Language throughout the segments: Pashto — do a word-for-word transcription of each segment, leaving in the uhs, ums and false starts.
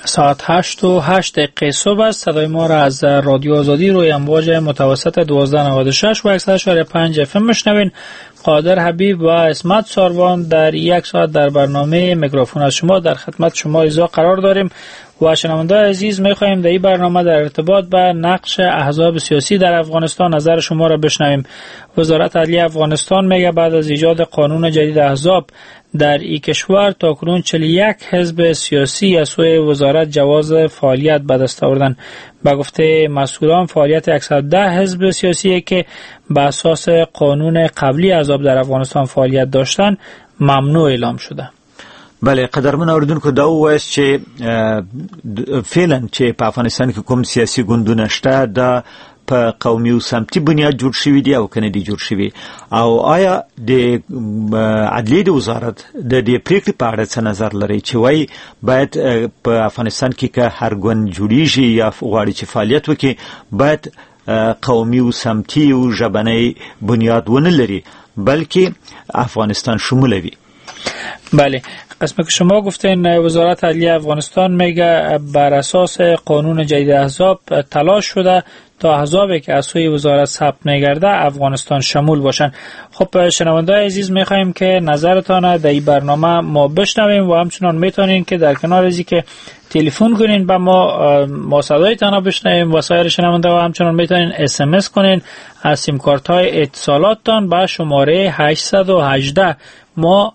ساعت هشت و هشت دقیقه صبح است. صدای ما را از رادیو آزادی روی امواج متوسط دوازده نود و شش و صد و شش و پنج اف ام میشنوین. قادر حبیب و اسمت ساروان در یک ساعت در برنامه میکروفون از شما در خدمت شما ایزا قرار داریم و شنوندگان عزیز می‌خواهیم در این برنامه در ارتباط با نقش احزاب سیاسی در افغانستان نظر شما را بشنویم. وزارت عدلیه افغانستان میگه بعد از ایجاد قانون جدید احزاب در این کشور تاکنون چهل و یک حزب سیاسی از سوی وزارت جواز فعالیت به دست آوردن. به گفته مسئولان فعالیت صد و ده حزب سیاسی که به اساس قانون قبلی احزاب در افغانستان فعالیت داشتن ممنوع اعلام شده. بله قدرمن اوریدونکو دا وایس چې فعلا چې په افغانستان کې کوم سیاسي ګوندونه شته دا په قومي او سمتي بنیاد جوړ شوي دي او کنه دي جوړ شوي او آیا د عدلیې د وزارت د دې پریکړې په اړه څه نظر لري چې وایي باید په افغانستان کې که هر ګوند جوړیږي یا غواړي چې فعالیت وکړي باید قومي او سمتي او ژبنی بنیاد ونه لري بلکې افغانستان شموله وي؟ بله قسمی که شما گفتین وزارت عدلیه افغانستان میگه بر اساس قانون جدید احزاب تلاش شده تا احزابی که از سوی وزارت ثبت میگرده افغانستان شمول باشن. خب شنونده‌های عزیز میخوایم که نظرتان در این برنامه ما بشنویم و همچنان میتونین که در کنار ازی که تلفن کنین با ما ما صدایتان بشنویم و سایر شنونده ها همچنان میتونین اس ام اس کنین از سیم کارت های اتصالاتتان به شماره هشت یک هشت. ما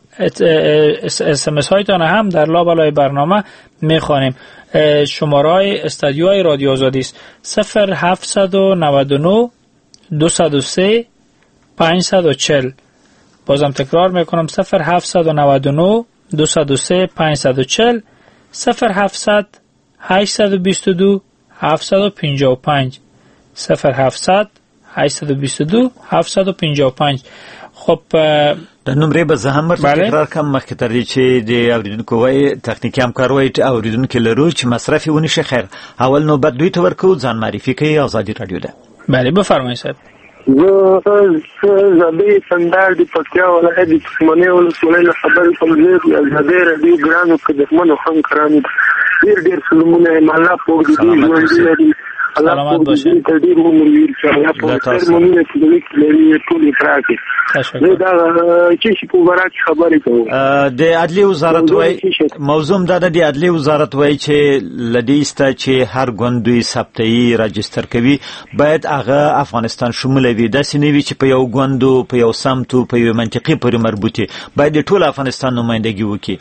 اس ام اس هایتان هم در لابلای برنامه میخوانیم. شماره های استودیوهای رادیو آزادی است صفر هفت نه نه دو صفر سه پنج چهار صفر. بازم تکرار میکنم صفر هفت نه نه دو صفر سه پنج چهار صفر صفر هفتصد هشتصد و بیست و دو هفتصد و پنجاه و پنج صفر هفتصد هشتصد و بیست و دو هفتصد و پنجاه و پنج. خب د نمرې به زه هم ورته تکرار کړم مخکې تر دې چې د اورېدونکو وایي تخنیکي همکار وایي اورېدونکي لرو چې مصرف یې ونشي. خیر اول نوبت دوی ته ورکوو ځان معرفي کوي. ازادي راډیو ده. بله بفرمایئ صاحب. زه زبې سندار د پکتیا ولایت د پښتنې ولسوالۍ له خبرې کوم. زه ازادي راډیو ګرانو خدمتمنو همکارانو ډېر ډېر سلامونه یم. الله پاک دې ژوندي لري. سلامت باشین. تدیر مو مونږ چې الله په خیر مونږ چې د لیک لري ټول تراکي. زه دا چې په ورا خبرې کوم. د عدلیې وزارت وایي موضوع دا د عدلیې وزارت وایي چې لدیسته چې هر ګوند ثبتي راجستر کوي باید هغه افغانستان شمول وي. داسې نه وي چې په یو ګوند په یو سمت په یو منطقي پورې مربوطي باید ټول افغانستان نمائندګي وکړي.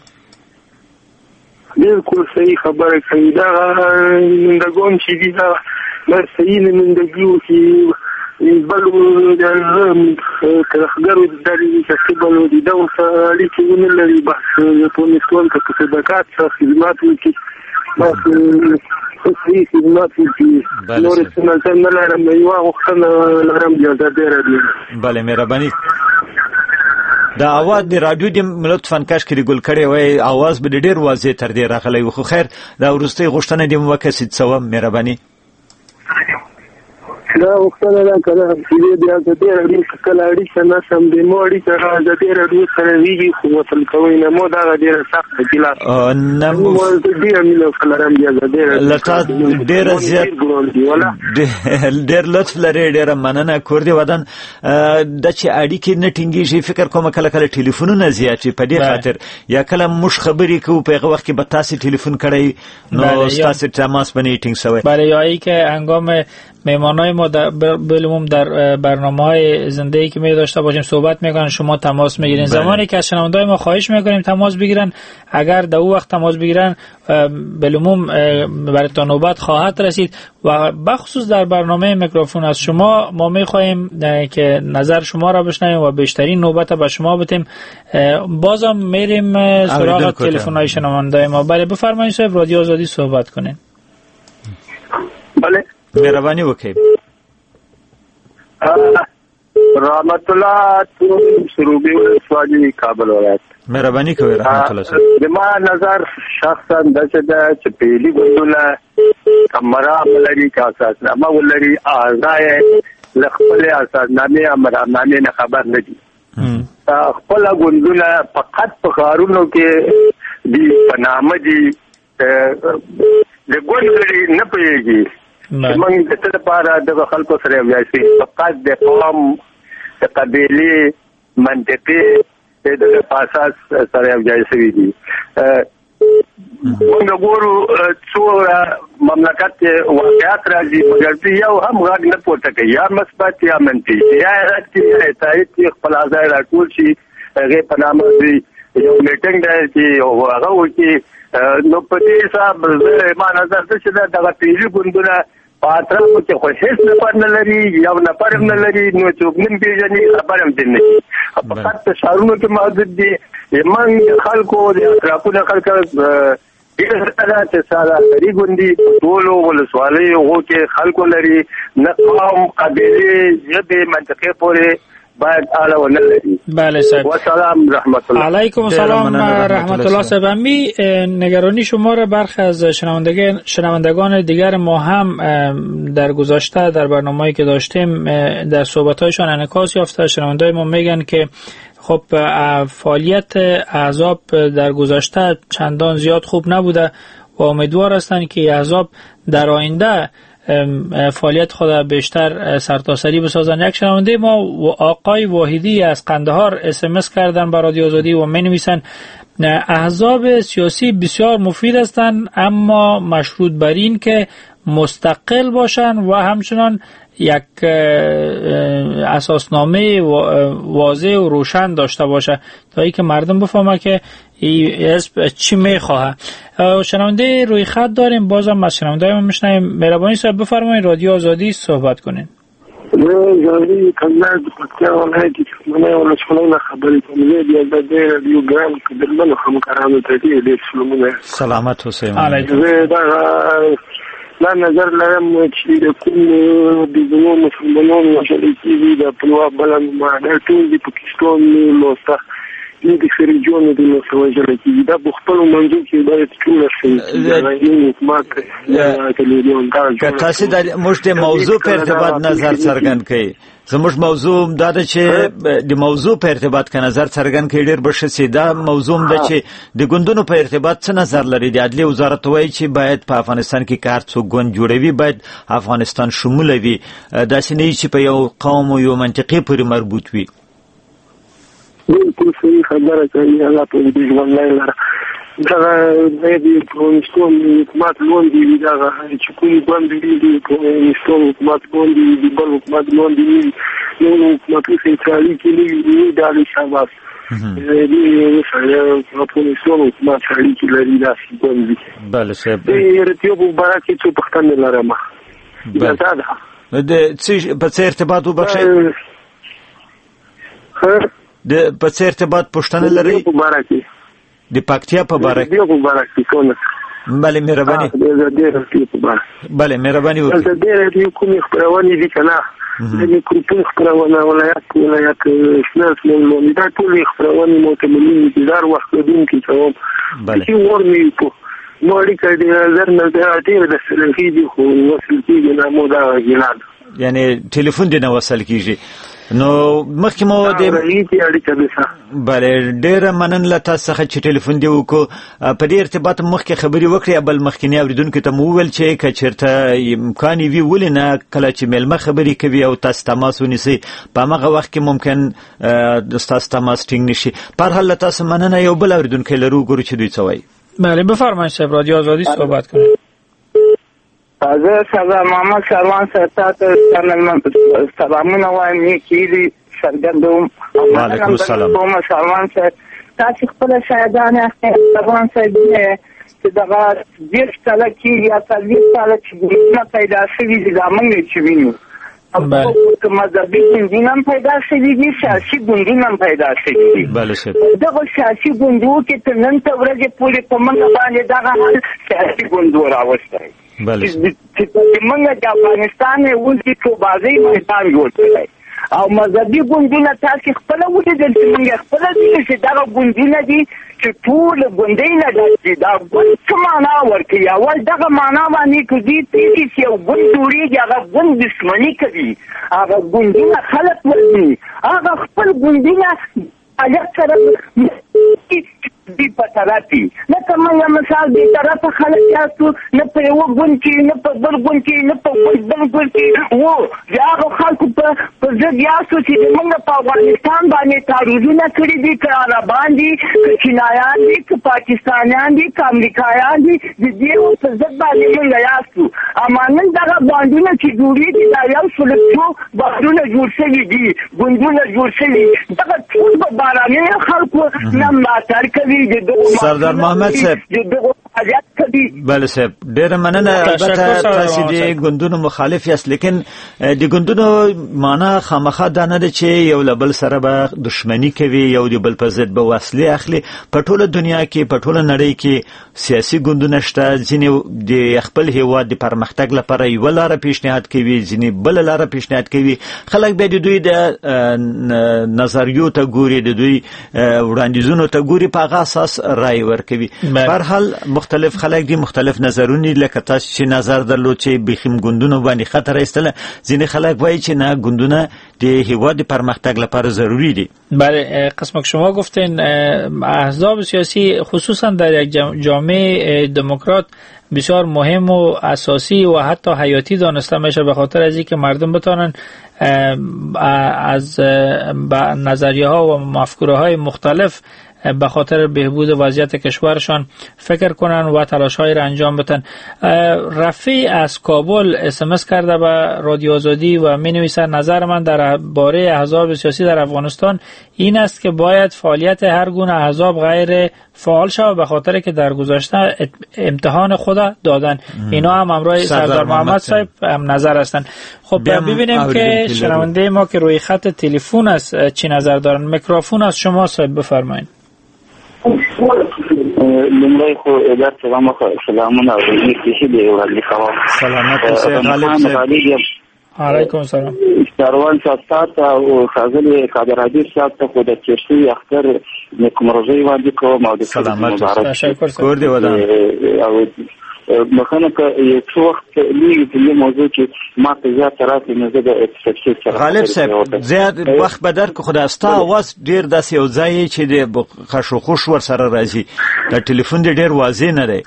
بالکل صحیح خبره کوي. دا نمائندګان چې دي دا د صحیح نمائندګي وکړي. بلو د کارګرو د دې تقریبا د دوه سالي کې ونلري بحث په نسوان کې په صداقت سره خدمات وکړي. بس صحیح خدمات وکړي. نور څه نه لرم یو وخت نه لرم بیا د دې راډیو. بله مهرباني. دا اواز د رادیو د ملت فنکاش کې ګل کړي وای اواز به ډېر واضح تر دې راغلی. خو خیر دا ورستي غوښتنه د موکسید سوم مهرباني. دا وختونه دا کله چې بیا د دې اړیکې کله اړیکه نه سم د موړي سره د دې اړیکې سره ویږي خو وصل کوي نه مو دا ډېر سخت دی. لا نه مو دې امینه کلرم بیا د دې لتا ډېر زیات ډېر لطف لري. ډېر مننه کور دی ودان د چې اړیکې نه ټینګېږي. فکر کوم کله کله ټلیفونونه زیات په دې خاطر یا کله مش خبرې کوو په هغه وخت کې به تاسو ټلیفون کړئ نو تاسو تماس باندې ټینګ شوی. بله یا که هنگام مهمانای ما در بلوم در برنامه‌های زنده‌ای که می داشته باشیم صحبت میکنن شما تماس میگیرین. زمانی که از شنونده‌های ما خواهش میکنیم تماس بگیرن اگر در اون وقت تماس بگیرن بلوم برای تا نوبت خواهد رسید و بخصوص در برنامه میکروفون از شما ما میخواهیم که نظر شما را بشنویم و بیشترین نوبت به شما بدیم. بازم میریم سراغ تلفن‌های شنونده‌های ما. بله بفرمایید صاحب رادیو آزادی صحبت کنین. بله مهرباني وکړئ. رحمت الله سروبي ولسوالي کابل ولایت. مهرباني کوي رحمت الله صاحب. د ما نظر شخصا دغه د چپېلي ګوندونه کمرا ولري کا اساسنامه ولري اعضاء لخپل اساسنامه امرنامه نه خبر نه دي. خپل ګوندونه فقط په کارونو کې دي پنامه دي د ګوند غړي نه پوهېږي چې موږ د څه لپاره د خلکو سره یو ځای شي. فقط د قوم د قبیلې منطقې د اساس سره یو ځای شوي دي. موږ ګورو څو مملکت واقعیت راځي مګر یو هم غږ نه پورته کوي، یا مثبت یا منفي، یا تایید خپل ځای راټول شي هغې په نامه دوی یو میټینګ دی چې هغه وکړي. نو په دې حساب ما نظر ده چې دغه پېژي ګوندونه په اطرافو کې خو هېڅ نفر نه لري، یو نفر هم نه لري، نو څوک نه پېژني، خبر هم دې نه شي. فقط په ښارونو کې محدود دي. موږ خلکو د اطرافونو خلک ډېر ده چې ساده لري ګوندي په ټولو ولسوالیو هغو کې خلکو لري، نه قوم قبیلې ژبې منطقې پورې باید آله ونه لري. بله صاحب. و سلام رحمت الله. علیکم السلام رحمت الله صاحب. امی نگرانی شما را برخی از شنوندگان شنوندگان دیگر ما هم در گذشته در برنامه‌ای که داشتیم در صحبت‌هایشان انعکاس یافته. شنوندگان ما میگن که خب فعالیت احزاب در گذشته چندان زیاد خوب نبوده و امیدوار هستند که احزاب در آینده فعالیت خود بیشتر سرتاسری بسازن. یک شنونده ما آقای واحدی از قندهار اس ام اس کردن برای رادیو آزادی و می نویسن احزاب سیاسی بسیار مفید هستند، اما مشروط بر این که مستقل باشن و همچنان یک اساسنامه واضح و روشن داشته باشه تا اینکه مردم بفهمه که این حزب چی میخواه. شنونده روی خط داریم، بازم از شنونده ما میشنویم. مهربانی صاحب بفرمایید، رادیو آزادی صحبت کنین. زاوی کله د پکتیا ولایت کې منه ولا څنګه خبرې کوم دی د دې رادیو ګرام کې درمنو همکارانو ته دې سلامونه. سلامت اوسئ. علیکم. دا نظر لرم چې د کوم د زمو مسلمانانو وشل کېږي د پلوه بلند ماده ټول د پاکستان لوسته د خریجونو د لوسته وشل کېږي. دا بخپل منځو کې باید ټول شي د حکومت تلویزیون دا که تاسو د موږ د موضوع په ارتباط نظر څرګند کړئ. زموږ موضوع دا ده چې د موضوع په ارتباط کې نظر څرګند کړي ډېر بشه سي. دا موضوع ده چې د ګوندونو په ارتباط څه نظر لري. د عدلیې وزارت وایي چې باید په افغانستان کې کار څوک ګوند جوړوي باید افغانستان شموله وي، داسې نه چې په یو قوم او یو منطقې پورې مربوط وي. بالکل صحیح خبره کوي. الله په دې ژوند لاره دا د افغانستان حکومت لون دی دا چې کوم باندې دی په افغانستان حکومت باندې دی بل حکومت باندې نو حکومت سنټرالي کې دی دا د شاباس دی سره په افغانستان حکومت سره کې لري دا څنګه. بله صاحب. د رتیو مبارک چې پښتنه لرم دا دا د څه په څه ارتباط وبخښي د په څه ارتباط پښتنه لري مبارک د پکتیا په باره کې په باره کې کومه. بله مهرباني. بله مهرباني وکړئ. د دې د کومې خبرونه دي کنه د کومې خبرونه ولایت ولایت شنه مولوی دا ټول خبرونه متمنین دي دار وخت دین کې جواب. بله. چې ورني په نوري کې د نظر نه د ډیر د سلفي دي خو وصل کېږي نه مو دا غلاد یعنی ټلیفون دی نه وصل کیږي. نو مخکې مو د بله ډېره مننه تاسو څخه چې ټلیفون دی وکړو. په دې ارتباط مخکې خبرې وکړې بل مخکینی اوریدونکو ته مو وویل چې که چېرته امکان وي ولې نه کله چې میلمه خبرې کوي او تاسو تماس ونیسئ په همغه وخت کې ممکن ستاسو تماس ټینګ نه شي. په هر حال له تاسو مننه. یو بل اوریدونکی لرو ګورو چې دوی څه وایي. بله بفرمایید صاحب، رادیو آزادی صحبت کنید. زه سلام محمد سروان صاحب ته سلامونه وایم نیکي څرګندوم. وعلیکم السلام. محمد سروان صاحب تاسو خپل شاهدان سروان صاحب چې دغه دېرش کاله کېږي یا څلوېښت کاله چې ګوندونه پیدا شوي دي دا موږ چې وینو. که مذهبي ګوندونه هم پیدا شوي دي، سیاسي ګوندونه هم پیدا شوي دي. دغه سیاسي ګوندو کې تر نن ته ورځې پورې په موږ باندې دغه حال سیاسي ګوندو راوستی چې موږ د افغانستان اوس د توبازۍ میدان جوړ کړی او مذهبي ګوندونه تاسې خپله ولیدل چې موږ خپله ویلو چې دغه ګوندونه دي چې ټول ګوندۍ نه ډک دي. دا ګوند څه معنا ورکوي؟ اول دغه معنا باندې که دوی پوهېږي چې یو ګوند جوړېږي هغه ګوند دښمني کوي، هغه ګوندونه خلک وژني، هغه خپل ګوندونه فعالیت سره دی په طرف دي لکه موږ مثال دې طرفه خلک یاستو نه په یو ګوند کې نه په بل ګوند کې نه په بل ګوند کې وو د هغو خلکو په ضد یاستو چې موږ په افغانستان باندې تعرضونه کړي دي که عربان دي که چینایان دي که پاکستانیان دي که امریکایان دي د دې په ضد باندې موږ یاستو اما نن دغه بانډونه چې جوړېږي دا یو سل څو بانډونه جوړ شوي دي ګوندونه جوړ شوي دغه ټول به باراني خلکو نه ملاتړ کوي د دغو سردار محمد صاحب بله صاحب ډېره مننه البته تاسې د ګوندونو مخالف یاست لیکن د ګوندونو معنا خامخا دا نه ده چې یو له بل سره به دښمني کوي یو د بل په ضد به وسلې اخلي په ټوله دنیا کې په ټوله نړۍ کې سیاسي ګوندونه شته ځینې د خپل هیواد د پرمختګ لپاره یوه لاره پیشنهاد کوي ځینې بله لاره پیشنهاد کوي خلک بیا د دوی د نظریو ته ګوري د دوی وړاندیزونو ته ګوري په هغه اساس رای ورکوي په هر حال مختلف خلک دي مختلف نظرونه لکه تاسو چې نظر درلود چې بخیم ګوندونو باندې خطر ایستله ځینې خلک وایي چې نه ګوندونه د هیواد پرمختګ لپاره ضروری دي. بله قسم که شما گفتین احزاب سیاسی خصوصا در یک جامعه دموکرات بسیار مهم و اساسی و حتی حیاتی دانسته میشه به خاطر از اینکه مردم بتونن از نظریه ها و مفکوره های مختلف به خاطر بهبود وضعیت کشورشان فکر کنن و تلاش‌های را انجام بدن. رفیع از کابل اس ام اس کرده به رادیو آزادی و می‌نویسد نظر من در باره احزاب سیاسی در افغانستان این است که باید فعالیت هر گونه احزاب غیر فعال شود به خاطر که در گذشته امتحان خود دادن. اینا هم همراه سردار محمد صاحب هم نظر هستند. خب ببینیم که شنونده ما که روی خط تلفن است چی نظر دارن. میکروفون از شما صاحب بفرمایید. لمړی خو اداره سلام سلامونه او نیکي دې وړاندې کوم. سلامت اوسئ غالب صاحب. علیکم سلام. سروان صاحب او خازن قادرادی صاحب ته خو د چشتي اختر نیکمرغي وړاندې کوم او د سلامت تشکر کور دی ودا او مخانه که یو څو وخت لیږي په دې موضوع کې ما ته زیات راځي نه زه د اکسپټ سره غالب صاحب زیات وخت بدر که خدای استا आवाज ډیر داسې یو ځای چې د خشو خوش ور سره راځي د ټلیفون دې ډیر واضح نه دی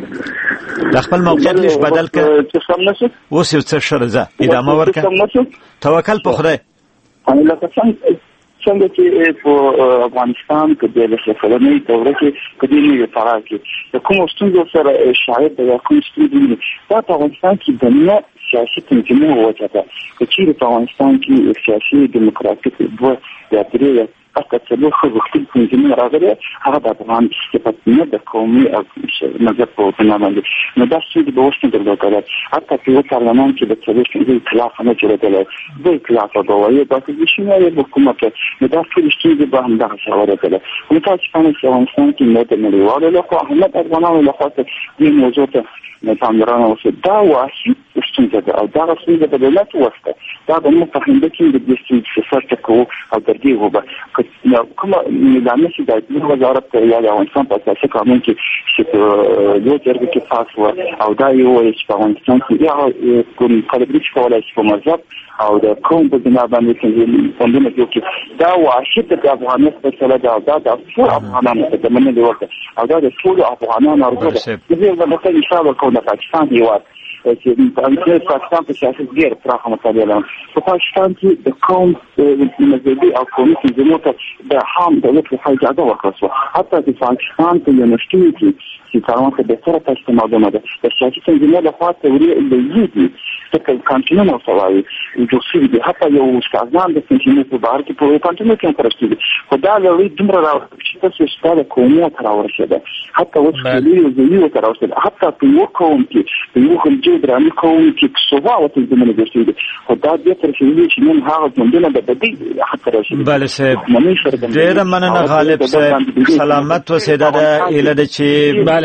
د خپل موقعیت لږ بدل کړه چې سم نشي اوس یو څه شرزه ادامه ورکړه توکل په خدای ان لکه څنګه څنګه چې په افغانستان کې د لسفلنې دوره کې کدي نه فرق کې د کوم ستونزو سره شاید د کوم ستونزې دا په افغانستان کې د نه سیاسي تنظیمونه وځه چې په افغانستان کې سیاسي دیموکراتیک دوه یا درې فقط څلور خلک تنظیمونه راغلي هغه د افغان صفت نه د قومي او مذهب په بنا باندې نو دا څه د وښتنه درلودل حتی په پارلمان کې د څلور څلور اختلاف نه جوړېدل د اختلاف په وایي د پوزیشني حکومت نو دا ټول څه د باندې د شاورېدل نو تاسو په افغانستان کې نو د نړیوالو له خوا هم د افغانانو له خوا د موضوع ته نه پاملرنه وشي دا واحد ستونزه ده او دا ستونزه د دولت وسته دا د متحده کې د دې څه څه کوو او د دې وبه کوم نظام چې د وزارت یا د افغانستان په اساسي قانون کې چې د جرګې کې خاص و او دا یو چې په افغانستان کې یا کوم کلبري کولای شي په مذهب او د کوم په بنا باندې چې څنګه یو کې دا واحد د افغانستان په سره دا د ټول افغانانو ته د منلو ورته او دا د ټول افغانانو ارزښت دی چې د انشاءالله کوم د پاکستان هیواد چې د پاکستان په سیاست ډېر پراخه مطالعه لري په پاکستان کې د قوم مذهبي او قومي تنظیمونو ته د عام دولت لخوا اجازه ورکړل شوه حتی د پاکستان په یونیورسټیو کې چې کاروان ته بهتره تاسو معلومه ده د سیاسي تنظیمونو لخوا توري لږی چې کانټینونه وسوي جوړ شوي دي حتی یو استادان د تنظیمونو په بار کې په کانټینو کې ترشتي دي خو دا لوی دومره راوړي چې تاسو ستاسو قومي تر ورسېده حتی اوس کلیو زیو تر ورسېده حتی په یو قوم کې په یو خلجي درامي قوم کې څووا وته زمونه جوړ شوي دي خو دا د تر شوي چې نن هغه ژوندونه د بدی حتی راشي بله صاحب ډېر مننه غالب صاحب سلامت و سیدا ده اله چې بله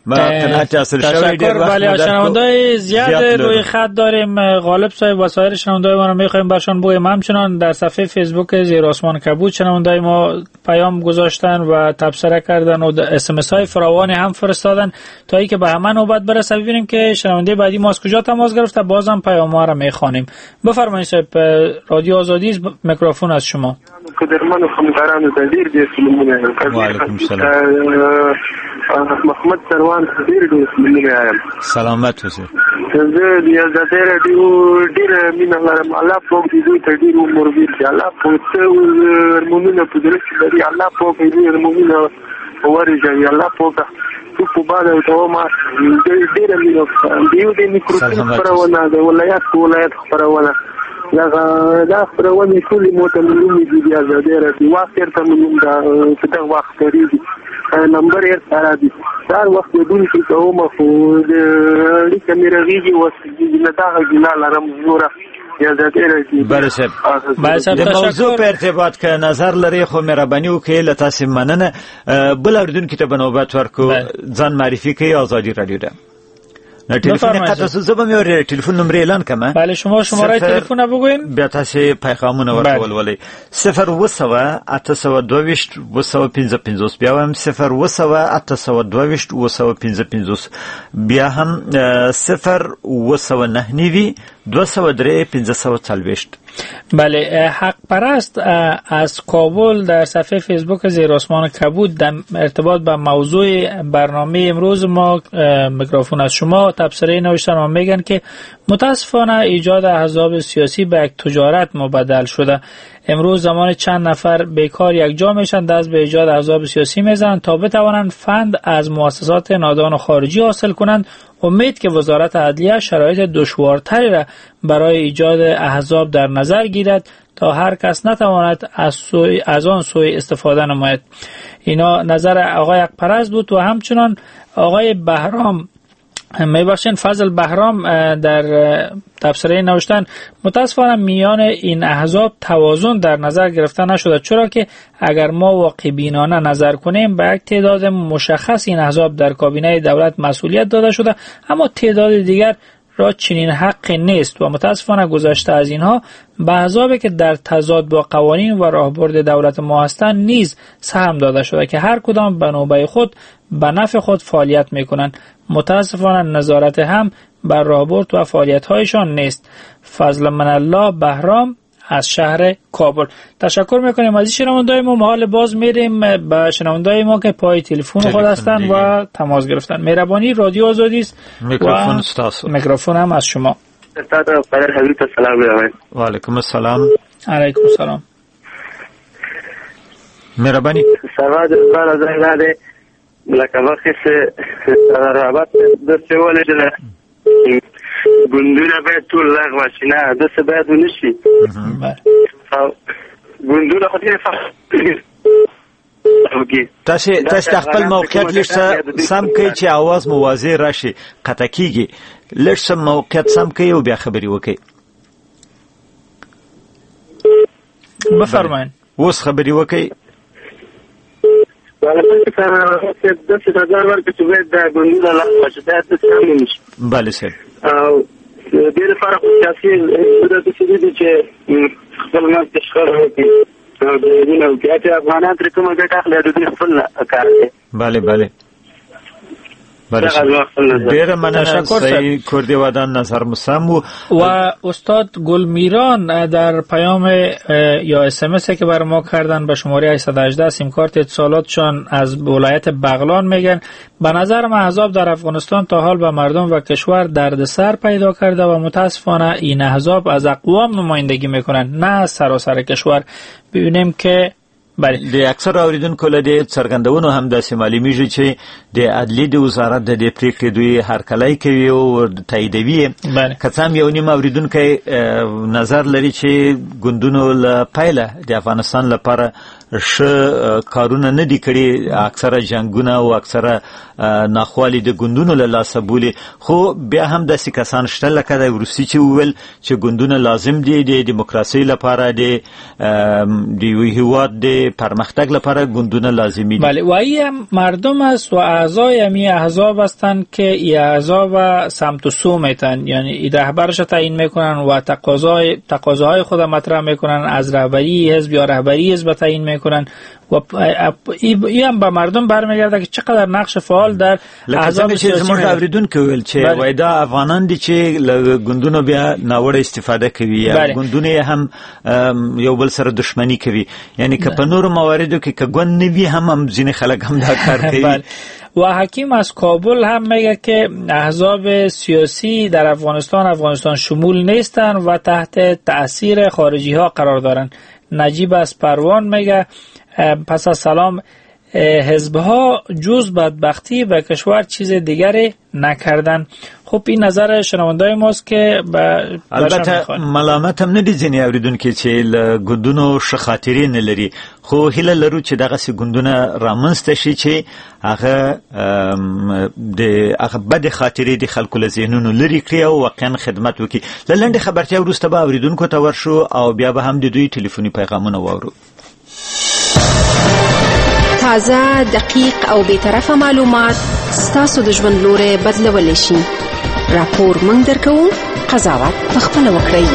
ما قناعت حاصل شوی ډیر وخت بله شنوندای زیاد روی خط داریم. غالب صاحب و سایر شنوندای ما رو میخوایم برشان بگوییم. همچنان در صفحه فیسبوک زیر آسمان کبود شنوندای ما پیام گذاشتن و تبصره کردن و اس ام اس های فراوانی هم فرستادن تا اینکه به همه نوبت برسه. ببینیم که شنونده بعدی ما از کجا تماس گرفته. بازم پیام ها رو میخوانیم. بفرمایید صاحب، رادیو آزادی، میکروفون از شما. قدرمن و همکارانو ته ډیر ډیر سلامونه. وعلیکم السلام. محمد سروان ډیر ډیر سلامونه. سلامت اوسئ. زه د آزادۍ راډیو ډیر مینه لرم. الله پاک دې دوی ته ډیر عمر ورکړي. الله پاک ته ارمانونه په زړه کې لري. الله پاک دې ارمانونه ورژوي. الله پاک تو په باندې او ته ما ډیر مینه دیو دې میکروفون خپرونه د ولایت ولایت خپرونه دا دا خپرونه ټول موټلونی دي د آزادۍ راډیو واخر ته موږ دا څه وخت لري نمبر یې سره دي. دا وخت دې چې کومه خو د لیک میرغيږي وسګي نه دا غلا لرم زوره بله صاحب د موضوع په ارتباط که نظر لري خو مهرباني وکړئ له تاسې مننه. بل اورېدونکي ته به نوبت ورکړو. ځان معرفي کوي. آزادي راډیو ده. نه ټلیفون قطع شو. زه به مې ور ټلیفون نمبر اعلان کړم. بله شما شماره تلیفون بگوین بیا تاسې پیغامونه ورکول ولې صفر اوه سوه اته سوه دوه ویشت اوه سوه پنځه پنځوس. بیا هم صفر اوه سوه اته سوه دوه ویشت اوه سوه پنځه پنځوس. بیا هم صفر اوه سوه نهه نوي دوه سوه درې پنځه سوه څلوېښت. بله حق پرست از کابل در صفحه فیسبوک زیر آسمان کبود در ارتباط با موضوع برنامه امروز ما میکروفون از شما تبصره نوشتن و میگن که متاسفانه ایجاد احزاب سیاسی به یک تجارت مبدل شده. امروز زمان چند نفر بیکار یک جا میشن دست به ایجاد احزاب سیاسی میزنن تا بتوانند فند از مؤسسات نادان و خارجی حاصل کنند. امید که وزارت عدلیه شرایط دشوارتری را برای ایجاد احزاب در نظر گیرد تا هر کس نتواند از, سوی از آن سوی استفاده نماید. اینا نظر آقای حق‌پرست بود. و همچنان آقای بهرام میبخشین فضل بهرام در تبصره نوشتن متاسفانه میان این احزاب توازن در نظر گرفته نشده، چرا که اگر ما واقع بینانه نظر کنیم به یک تعداد مشخص این احزاب در کابینه دولت مسئولیت داده شده، اما تعداد دیگر را چنین حقی نیست و متاسفانه گذشته از اینها به احزابی که در تضاد با قوانین و راهبرد دولت ما هستند نیز سهم داده شده که هر کدام به نوبه خود به نفع خود فعالیت میکنند. متاسفانه نظارت هم بر راهبرد و فعالیت‌هایشان نیست. فضل من الله بهرام از شهر کابل. تشکر میکنیم از شنوندای ما. حال باز میریم به شنوندای ما که پای تلفن خود هستن و تماس گرفتن. مهربانی رادیو آزادی است. میکروفون استاد. میکروفون هم از شما. استاد پر حضرت سلام علیکم. و علیکم السلام. علیکم السلام. مهربانی. سواد استاد زاده لکه وخت رابط د سوال جله ګوندونه باید ټول لغوه شي، نه داسې باید ونه شي. ګوندونه خو ډېر تاسې تاسې د خپل موقعیت لږ څه سم کوئ چې اواز مو واضح راشي، قطع کېږي. لږ څه موقعیت سم کوئ او بیا خبرې وکړئ. بفرمایئ. اوس خبرې وکړئ. داسې نظر ورکړه چې باید دا ګوندونه لغوه شي، باید داسې هم ونه شي. بله صاحب. او دې لپاره خو سیاسي حزبونه داسې دي چې خپل منځ کې شخړه وکړي او ګوندونه وکړي چې افغانان ترې کومه ګټه اخلي د دوی خپل کار دی. بله بله ډیره مننه. صحیح کردی ودان نظر مسم و و استاد گلمیران در پیام یا اس ام اس که بر ما کردن به شماره هشتصد و هجده سیم کارت اتصالاتشان از ولایت بغلان میگن به نظر من احزاب در افغانستان تا حال به مردم و کشور دردسر پیدا کرده و متاسفانه این احزاب از اقوام نمایندگی میکنن نه از سراسر کشور. ببینیم که بله د اکثر اوریدونکو له دې څرګندونو هم داسې معلومیږي چې د عدلیې د وزارت د دې پریکړې دوی هرکلی کوي او تاییدوي. که څه هم یو نیم اوریدونکی نظر لري چې ګوندونو له پیله د افغانستان لپاره ش کارونه نه دي کړي، اکثره جنگونه او اکثره ناخوالي د ګوندونو له لاسه بولي، خو بیا هم داسې کسان شته لکه د روسي چې وویل چې ګوندونه لازم دي د دیموکراسۍ لپاره، د د یوه هیواد د پرمختګ لپاره ګوندونه لازمي دي. بله، و این مردم است و اعضای امی احزاب هستند که ای احزاب سمت و سو میتن، یعنی رهبرش تعیین میکنن و تقاضای تقاضاهای خود مطرح میکنن، از رهبری حزب یا رهبری حزب تعیین میکنن و این به مردم برمیگرده که چقدر نقش فعال در احزاب سیاسی زموږ اوریدونکو ویل چې وای دا افغانان دي چې له ګوندونو بیا ناوړه استفاده کوي یا ګوندونه هم یو بل سره دښمنی کوي، یعنی که په نورو مواردو کې که ګوند نه وي هم هم ځینې خلک هم دا کار کوي. و حکیم از کابل هم میگه که احزاب سیاسی در افغانستان افغانستان شمول نیستن و تحت تأثیر خارجی ها قرار دارن. نجیب از پروان میگه پس از سلام، حزبها جز بدبختی به کشور چیز دیگری نکردن. خب این نظر شنوندای ماست که البته ملامت هم ندی ځینې اوریدونکي چې له ګوندونو ښه خاطرې نه لري، خو هیله لرو چې دغسې ګوندونه رامنځته شي چې هغه د هغه بدې خاطرې د خلکو له ذهنونو لرې کړي او واقعا خدمت وکړي. له لنډې خبرتیا وروسته به اوریدونکو ته ورشو او بیا به هم د دوی ټلیفوني پیغامونه واورو. تازه، دقیق او بی‌طرفه معلومات ستاسو د ژوند لوری بدلولی شي. راپور موږ درکوو، قضاوت پخپله وکړئ.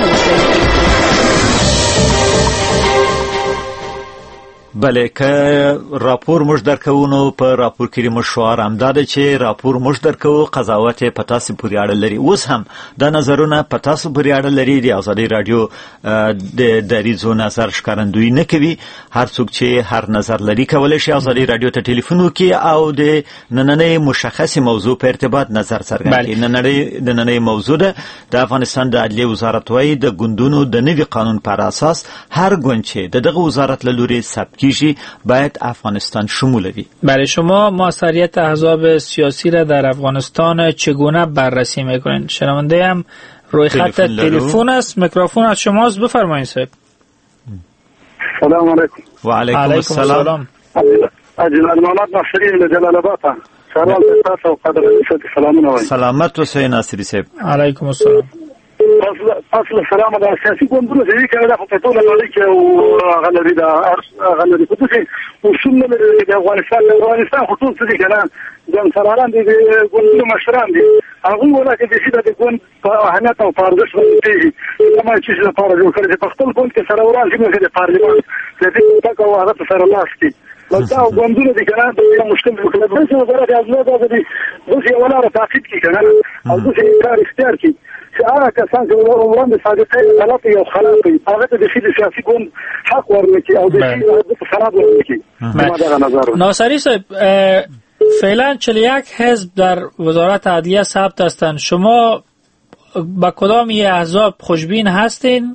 بله، که راپور موږ درکوو نو په راپور کې موږ شعار همدا ده چې راپور موږ درکوو، قضاوت په تاسو پورې اړه لري. اوس هم دا نظرونه په تاسو پورې اړه لري. د ازادي رادیو د دریځو نظر ښکارندویي نه کوي. هر څوک چې هر نظر لري کولی شي ازادي رادیو ته ټلیفون وکړي او د نننۍ مشخصې موضوع په ارتباط نظر څرګند کړي. نننۍ د نننۍ موضوع ده د افغانستان د عدلیې وزارت وايي د ګوندونو د نوي قانون پر اساس هر ګوند چې د دغه وزارت له لوري ثبت کیږي باید افغانستان شمول وي. برای شما موثریت احزاب سیاسی را در افغانستان چگونه بررسی میکنین؟ شنونده هم روی خط تلفن است، میکروفون از شماست، بفرمایید صاحب. سلام علیکم. و علیکم السلام. اجلال محمد ناصری له جلال آباد سلام تاسو او قدر سلامونه وایي. سلامت اوسئ ناصری صاحب. علیکم السلام. اصل السلام د سیاسي ګوندونو چې کله په ټوله نړۍ کې او غلري د غلري په دې اصول د افغانستان د افغانستان خصوص دي کنه د سراران دي ګوندونو مشران دي هغه ولکه د سیده د ګوند په اهمیت او پاردش باندې کومه چې د پاره جوړ کړي په خپل ګوند کې سروران چې د پارلمان د دې تک او هغه سره لاس کې دا ګوندونه دي کنه د مشکل وکړي چې وزارت اعظم د دې د یو لاره تعقیب کې کنه او د کار اختیار کې هغه کسان چې وړاندې صادقې غلط یو خلاف هغه د سیاسي ګوند حق ورنکي او د خراب ورنکي. ناصری صاحب، فعلا چهل و یک حزب در وزارت عدلیه ثبت هستند. شما با کدام یه احزاب خوشبین هستین؟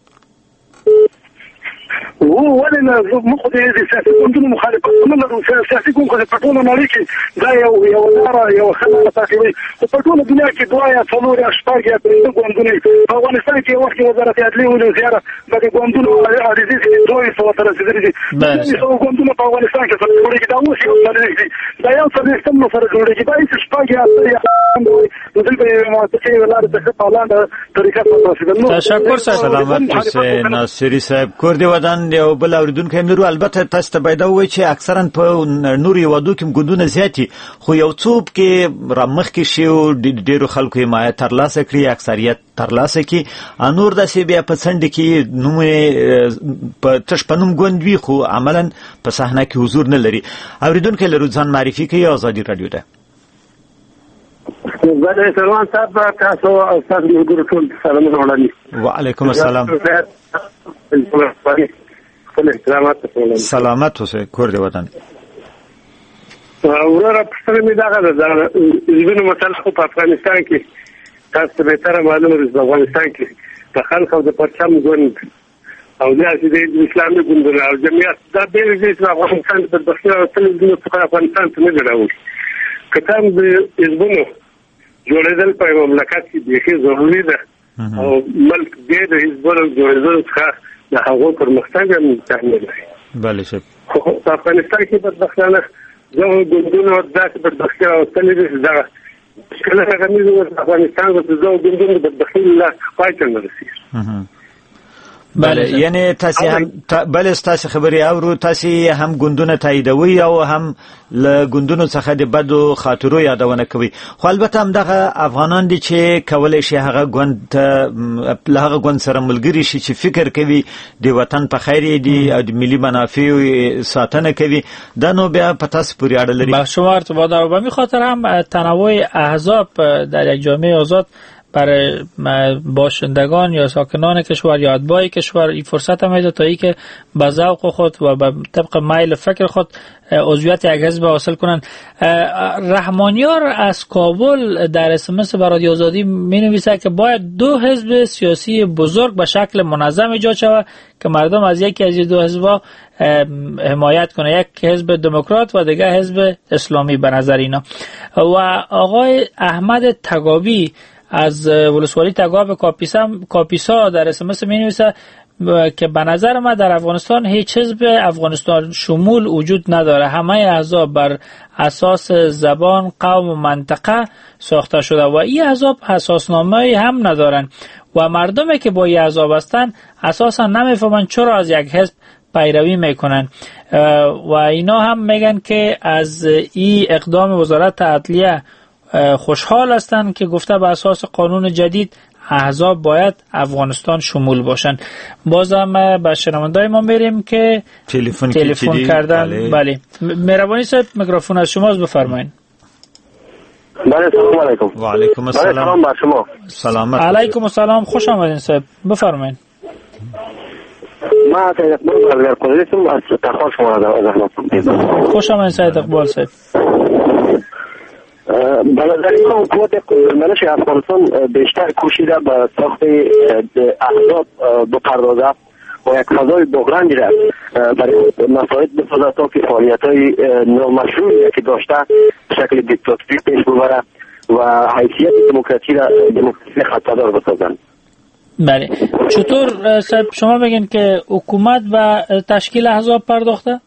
او ولې نه موږ د سیاسي ګوندونو مخالفت نه لرو. سیاسي ګوند خو په ټوله نړۍ کې دا یو یو لاره یو خبره تعقیبوي، خو په ټوله دنیا کې دوه یا څلور یا شپږ یا پنځه ګوندونه په افغانستان کې وخت وزارت عدلیې ولې زیاره د ګوندونو عریضې دوه سوه تر رسیدلې دي. دوه ګوندونه په افغانستان کې سره جوړېږي، دا اوس یو څلور دي، دا یو څلور سم سره جوړېږي، دا هیڅ شپږ یا یا د دې په موافقه ولر د خپلان طریقه په تشکر. سلامت اوسئ ناصری صاحب. کور دی ودان یو بل اوریدونکو هم لرو. البته تاسو ته باید ووایي چې اکثرا په نورو هیوادو کې ګوندونه زیاتي، خو یو څوک کې رامخکې شي او ډېرو خلکو حمایت ترلاسه کړي، اکثریت ترلاسه کړي، نور داسې بیا په څنډه کې نوم په تش په نوم ګوند وي خو عملا په صحنه کې حضور نه لري. اوریدونکو لرو ځان معرفي کوي ازادي رادیو ته. زه سلام صاحب تاسو او تاسو د ټول سلامونه وړاندې. وعلیکم السلام. سلامت اوسئ. کور دی وطن. وراره پښتنه می داغه ده ځینې مسله خو په افغانستان کې تاسو به تر معلومه ده. افغانستان کې د خلکو د پرچم ګوند او د اسلامي ګوندونو او جمعیت دا به د افغانستان په داخله او تلویزیون په افغانستان ته نه جوړول کتاب د حزبونو جوړېدل په مملکت کې ډېر ضروري ده او ملک دې د حزبونو جوړېدل څخه د هغو پرمختګ هم تضمین لري. بله شب په افغانستان کې بدبختانه زموږ ګوندونو داسې بدبختي راوستلې ده چې دغه کله هغه موږ افغانستان د زموږ ګوندونو بدبختي لا پای ته نه رسېږي. بله یعنی تاسو هم تا بله تاسو خبري اورو تاسو هم ګوندونه تاییدوي او هم له ګوندونو څخه د بدو خاطرو یادونه کوي، خو البته هم دغه افغانان دي چې کولای شي هغه ګوند له هغه ګوند سره ملګری شي چې فکر کوي د وطن په خیر دی او د ملي منافع ساتنه کوي، دا نو بیا په تاسو پورې اړه لري. با شما ارتباط داره. به می خاطر هم تنوع احزاب در یک جامعه آزاد برای باشندگان یا ساکنان کشور یا اتباع کشور این فرصت هم میده تا ای که به ذوق خود و به طبق میل فکر خود عضویت یک حزب حاصل کنن. رحمانیار از کابل در اسمس به رادیو آزادی می نویسه که باید دو حزب سیاسی بزرگ به شکل منظم ایجاد شود که مردم از یکی از این دو حزب‌ها حمایت کنه، یک حزب دموکرات و دیگر حزب اسلامی به نظر اینا. و آقای احمد تگابی از ولسوالی تگاب کاپیسا در اسمس می نویسه که به نظر ما در افغانستان هیچ حزب افغانستان شمول وجود نداره، همه احزاب بر اساس زبان، قوم و منطقه ساخته شده و این احزاب اساسنامه هم ندارن و مردمی که با این احزاب هستند اساسا نمیفهمن چرا از یک حزب پیروی میکنن و اینا هم میگن که از این اقدام وزارت عدلیه خوشحال هستند که گفته به اساس قانون جدید احزاب باید افغانستان شمول باشن. بازم به شنوندای ما میریم که تلفن تلفن کردن. بله, بله. مهربانی صاحب میکروفون از شماست، بفرمایید. بله سلام علیکم. و علیکم السلام. بله سلام بر شما. سلامت. علیکم السلام، خوش آمدین صاحب، بفرمایید. ما سید اقبال بازرگان قدرتم از تخار شما را زحمت. خوش آمدین سید اقبال صاحب. به نظر من حکومت منش افغانستان بیشتر کوشیده به ساخت احزاب بپردازه و یک فضای بحرانی را برای مساعد بسازه تا که فعالیت‌های نامشروعی که داشته شکل دیکتاتوری پیش ببره و حیثیت دموکراسی را دموکراسی خطردار بسازن. بله، چطور صاحب شما بگین که حکومت به تشکیل احزاب پرداخته؟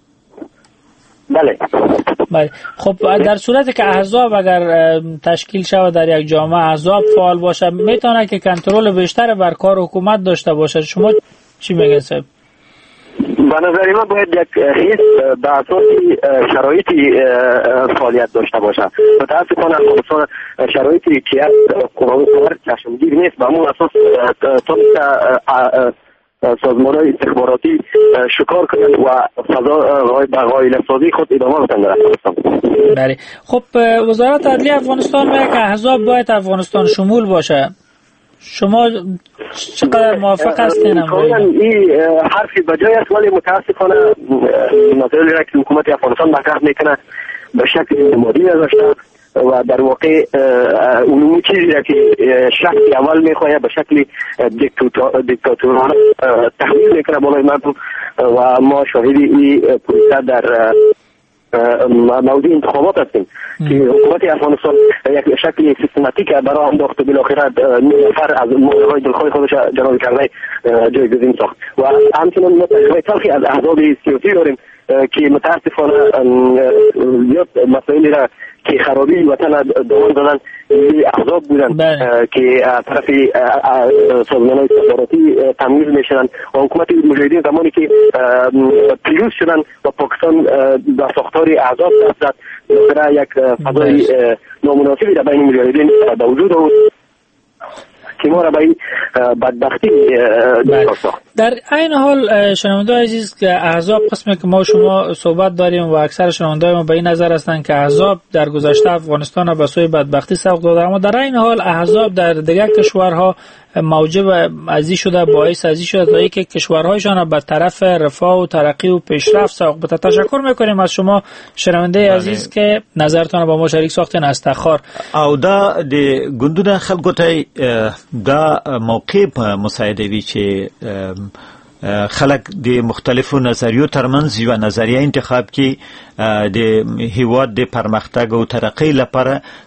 بله. بله. خب در صورتی که احزاب اگر تشکیل شود در یک جامعه احزاب فعال باشه میتونه که کنترل بیشتر بر کار حکومت داشته باشه، شما چی میگین صاحب؟ به نظر من باید یک حزب به اساس شرایطی فعالیت داشته باشه. متاسفانه افغانستان شرایطی که قوانین چشمگیر نیست، به همون اساس تا سازمان‌های استخباراتی شکار کنند و فضا به غایله سازی خود ادامه بدن در افغانستان. بله. خب وزارت عدلیه افغانستان میگه که احزاب باید افغانستان شمول باشه، شما چقدر موافق هستین؟ این حرفی بجای است ولی متاسفانه مسائلی را که حکومت افغانستان مطرح میکنه به شکل مادی نداشته و در واقع اون چیزی را که شخصی اول میخواه به شکل دیکتاتورانه تحمیل میکنه بالای مردم و ما شاهدی این پروسه در موضوع انتخابات هستیم که حکومت افغانستان یک شکل سیستماتیک برای انداخت و بالاخره نفر از موضوعهای دلخواه خودش جناب کرده جایگزین ساخت و همچنان ما تجربه تلخی از احزاب سیاسی داریم که متاسفانه زیاد مسائلی را که خرابی وطن دوان دادن احزاب بودن که طرف سازمان های استخباراتی تمیز میشدن و حکومت مجاهدین زمانی که پیروز شدن و پاکستان به ساختار احزاب دست زد برای یک فضای نامناسبی در بین مجاهدین به وجود آورد که ما را به این بدبختی ساخت. در این حال شنونده‌های عزیز که احزاب قسمی که ما شما صحبت داریم و اکثر شنونده‌های ما به این نظر هستند که احزاب در گذشته افغانستان را به سوی بدبختی سوق داده، اما در این حال احزاب در دیگر کشورها موجب ازی شده، باعث ازی شده تا اینکه کشورهایشان را به طرف رفاه و ترقی و پیشرفت سوق بده. تشکر میکنیم از شما شنونده عزیز که نظرتان با ما شریک ساختین از تخار. او دا د ګوندونه خلکو ته دا موقع په مساعده وی چې خلک د مختلفو نظریو ترمنځ یو نظریه انتخاب کی د هیواد د پرمختګ او ترقی لپاره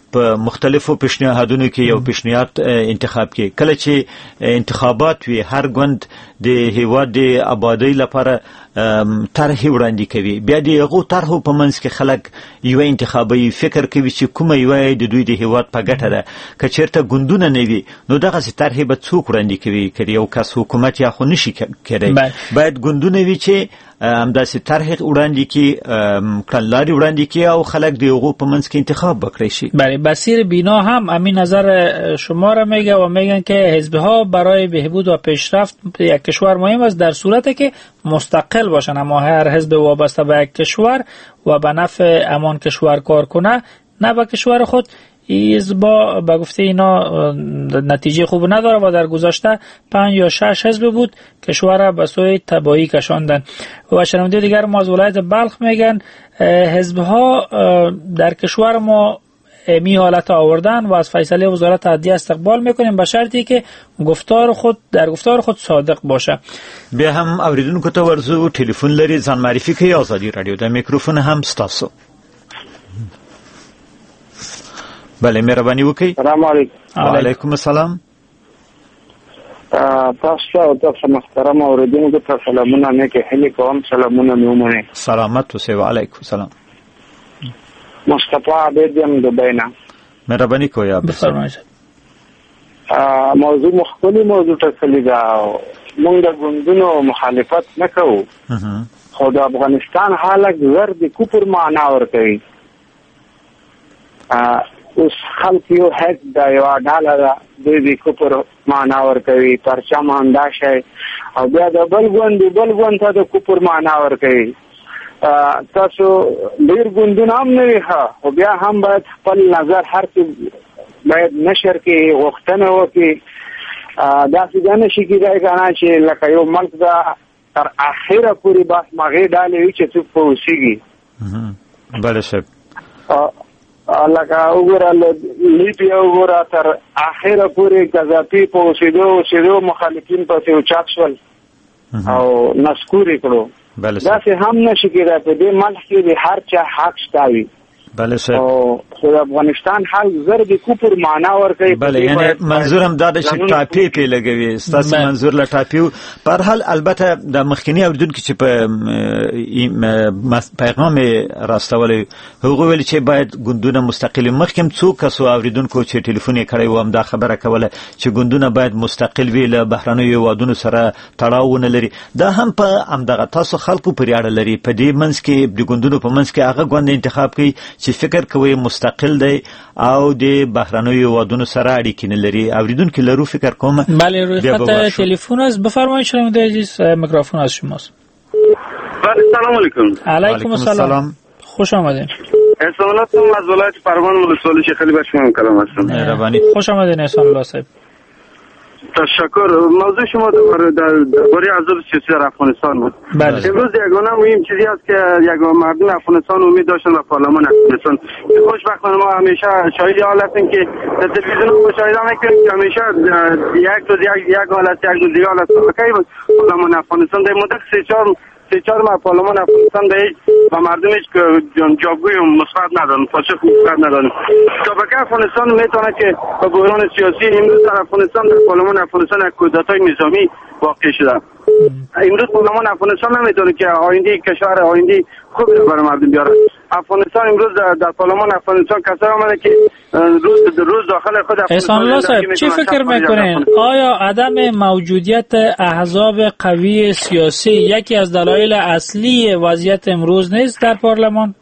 په مختلفو پیشنهادونو کې یو پیشنهاد انتخاب کې کله چې انتخابات وي هر ګوند د هیواد د آبادی لپاره طرح وړاندې کوي بیا د هغو طرحو په منځ کې خلک یو انتخابي فکر کوي چې کومه یو د دوی د هیواد په ګټه ده که چېرته ګوندونه نه وي نو دغسې طرحې به څوک وړاندې کوي که یو کس حکومت یا خو نشي کېدی باید ګوندونه وي چې همداسې طرح وړاندې کړي کړنلارې وړاندې کړي او خلک د هغو په منځ کې انتخاب وکړی شي. بله بصیر بینا هم همین نظر شما را میگه و میگن که حزب‌ها برای بهبود و پیشرفت یک کشور مهم است در صورتی که مستقل باشن اما هر حزب وابسته به یک کشور و به نفع امان کشور کار کنه نه به کشور خود حزب‌ها به گفته اینا نتیجه خوب نداره و در گذشته پنج یا شش حزب بود کشور به سوی تباهی کشاندن. و شنونده دیگر ما از ولایت بلخ میگن حزب‌ها در کشور ما می حالت آوردن و از فیصله وزارت عدلیه استقبال میکنیم به شرطی که گفتار خود در گفتار خود صادق باشه. بیا هم اوریدونکو ته ورزو ټلیفون لري ځان معرفي کوي آزادی رادیو د میکروفون هم ستاسو. بله مهرباني وکړئ. السلام علیکم. وعلیکم السلام. تاسو او تاسو محترم اوریدونکو ته سلامونه نه کې هلي کوم سلامونه مې ومنئ. سلامت اوسئ. وعلیکم السلام. مصطفی عبید یم دبی نه. مهرباني کوئ. بفرمایئ. موضوع مختلف موضوع ټاکلې ده موږ د ګوندونو مخالفت نه کوو خو د افغانستان حالت زر د کوپر معنا ورکوي. اوس خلک یو هک دا یو ډاله ده د دې کوپر معنا ورکوي پرچم همدا شی او بیا د بل ګوند بل ګوند ته د کوپر معنا ورکوي. تاسو ډېر ګوندونه هم نه وي ښه خو بیا هم باید خپل نظر هر څه باید نشر کې غوښتنه وکړي. داسې دا نشي کېدای که نه چې لکه یو ملک ده تر اخره پورې بس مغې ډالې وي چې څوک په اوسېږي. بله صاحب لکه وګوره لیبیا وګوره تر اخره پورې قذافي په اوسېدو اوسېدو مخالفین پسې اوچات شول او نسکور یې کړو. داسې هم نشي کېدای په دې ملک کې د هر چا حق شته وي. بله صاحب خو افغانستان حال زر د کوپر معنا ورکوي. بله یعنی منظور هم دا ده چې ټاپې پې لګوي ستاسو منظور له ټاپې په هر حال البته د مخکیني اورېدونکي چې په پیغام یې راستولی هغوی ویل چې باید ګوندونه مستقل مخکې هم څو کسو اورېدونکو چې ټلیفون یې کړی و هم دا خبره کوله چې ګوندونه باید مستقل وي له بهرنیو هیوادونو سره تړاو ونه لري. دا هم په همدغه تاسو خلکو پورې اړه لري په دې منځ کې د ګوندونو په منځ کې هغه ګوند انتخاب کوي چې فکر کوي مستقل دی او د بهرنیو هیوادونو سره اړیکې نه لري. اوریدونکو لرو فکر کوم. بله روی خط تلفن است. بفرمایید شنونده عزیز میکروفون از شماست. بله سلام علیکم. علیکم السلام. خوش آمدین. احسان الله صاحب از ولایت پروان ولسوالی شیخ علی بچه من کلام هستم. مهربانی. خوش آمدین احسان الله صاحب. تشکر. موضوع شما در درباره عذاب سیاسی در افغانستان بود. بله. امروز یگانه مهم چیزی است که یگانه مردم افغانستان امید داشتن به پارلمان افغانستان. خوشبختانه ما همیشه شاهد حال هستیم که در تلویزیون مشاهده میکنیم که همیشه یک روز یک یک حالت یک روز دیگه حالت که پارلمان افغانستان در مدت سه چهار سه چهار ماه پارلمان افغانستان به و مردمش که جوابگوی مثبت ندارن پاسخ مثبت ندارن. تا به که افغانستان میتونه که با بحران سیاسی امروز در افغانستان در پارلمان افغانستان یک کودتای نظامی واقع شده. امروز پارلمان افغانستان نمیتونه که آینده کشور آینده خوبی رو برای مردم بیاره. افغانستان امروز در, در پارلمان افغانستان کسایی آمده که روز روز داخل خود احسان الله صاحب چی فکر میکنین؟ آیا عدم موجودیت احزاب قوی سیاسی یکی از دلایل اصلی وضعیت امروز نیست در پارلمان؟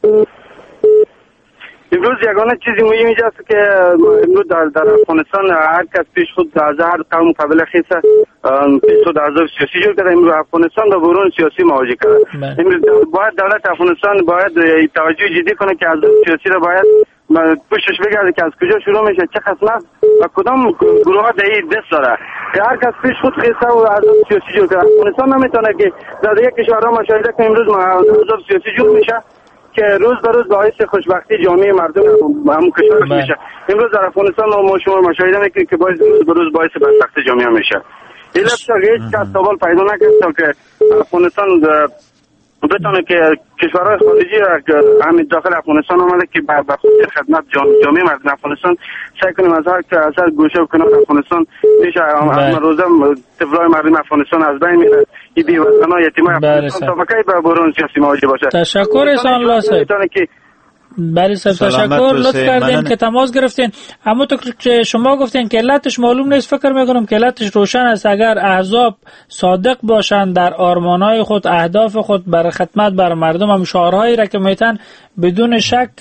امروز یگانه چیزی مهمی است که امروز در, در افغانستان هر کس پیش خود از هر قوم قبل خیسه پیش خود احزاب سیاسی جور کرده. امروز افغانستان با بحران سیاسی مواجه کرده. امروز باید دولت افغانستان باید توجه جدی کنه که احزاب سیاسی را باید پشتش بگرده که از کجا شروع میشه چه قسمت و کدام گروه ها در این دست داره. هر کس پیش خود خیسه و احزاب سیاسی جور کرده. افغانستان نمیتونه که در یک کشور را مشاهده که امروز احزاب سیاسی جور میشه که روز به روز باعث خوشبختی جامعه مردم همون کشور میشه. امروز در افغانستان ما شما مشاهده میکنیم که باعث روز به روز باعث بدبختی جامعه میشه. علت هیچ کس سوال پیدا نکرد که افغانستان بتونه که کشورهای خارجی همین داخل افغانستان آمده که به خود خدمت جامعه مردم افغانستان سعی کنیم از هر از هر گوشه و کنار افغانستان میشه همه روزه طفلای مردم افغانستان از بین میره این بی‌وطنان یتیمای افغانستان تا کی به بحران سیاسی مواجه باشه. تشکر احسان الله صاحب. بله صاحب تشکر، لطف کردین که تماس گرفتین. اما تو که شما گفتین که علتش معلوم نیست، فکر میکنم که علتش روشن است. اگر احزاب صادق باشند در آرمانهای خود، اهداف خود بر خدمت بر مردم، هم شعارهایی را که میتن بدون شک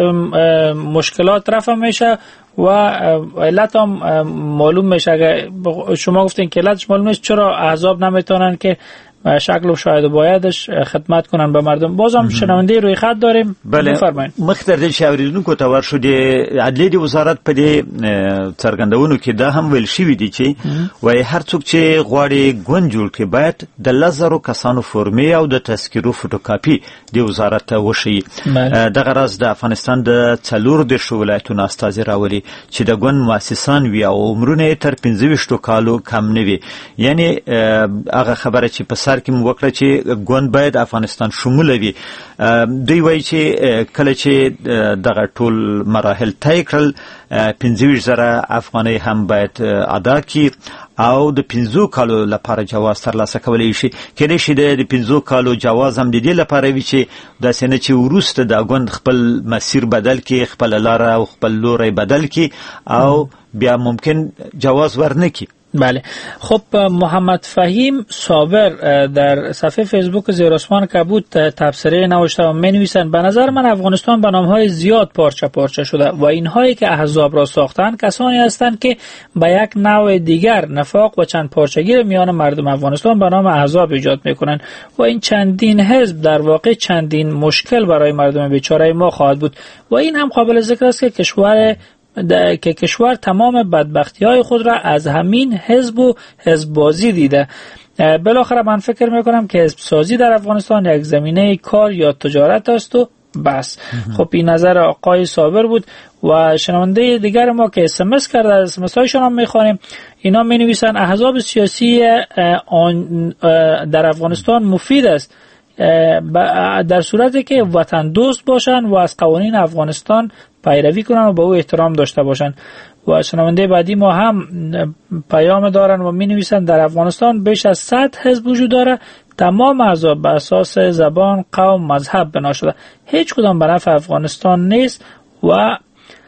مشکلات رفع میشه و علت هم معلوم میشه. اگر شما گفتین که علتش معلوم نیست، چرا احزاب نمیتونن که شکل و شاید بایدش خدمت کنن به مردم؟ بازم شنونده روی خط داریم. بله مختر دل شاوریدونکو ته ورشو د عدلیه د وزارت په دې څرګندونو کې دا هم ویل شوی دی چې وای هر څوک چې غواړي ګوند جوړ کړي باید د لزرو کسانو فورمې او د تذکرو فوټوکاپي د وزارت ته وشي. دغه راز د افغانستان د څلور د ولایتونو استازي راولي چې د ګوند مؤسسان وي او عمرونه تر پنځه ویشت کالو کم نه وي. یعنی هغه خبره چې په سر کې موکړه چې ګوند باید افغانستان شمول وي. دوی وایي چې کله چې دغه ټول مراحل طی کړل پنځه ویشت زره افغانۍ هم باید ادا کړي او د پنځو کالو لپاره جواز ترلاسه کولی شي. کله چې د پنځو کالو جواز هم د دې لپاره وي چې د سینې چې وروسته د ګوند خپل مسیر بدل کړي، خپل لار او خپل لوري بدل کړي او بیا ممکن جواز ورنکړي. بله. خب محمد فهیم صابر در صفحه فیسبوک زیر آسمان کبود تبصره نوشته و می نویسند به نظر من افغانستان به نامهای زیاد پارچه پارچه شده و اینهایی که احزاب را ساختند کسانی هستند که به یک نوع دیگر نفاق و چند پارچگی میان مردم افغانستان به نام احزاب ایجاد میکنند و این چندین حزب در واقع چندین مشکل برای مردم بیچاره ما خواهد بود و این هم قابل ذکر است که کشور که کشور تمام بدبختی‌های خود را از همین حزب و حزب بازی دیده. بالاخره من فکر میکنم که حزب سازی در افغانستان یک زمینه کار یا تجارت است و بس. خب این نظر آقای صابر بود و شنونده دیگر ما که اسمس کرده، اسمس هایشان هم میخوانیم. اینا می نویسن احزاب سیاسی در افغانستان مفید است در صورتی که وطن دوست باشن و از قوانین افغانستان پیروی کنن و به او احترام داشته باشن. و شنونده بعدی ما هم پیام دارن و می نویسن در افغانستان بیش از صد حزب وجود داره، تمام احزاب به اساس زبان، قوم، مذهب بنا شده، هیچ کدام به نفع افغانستان نیست و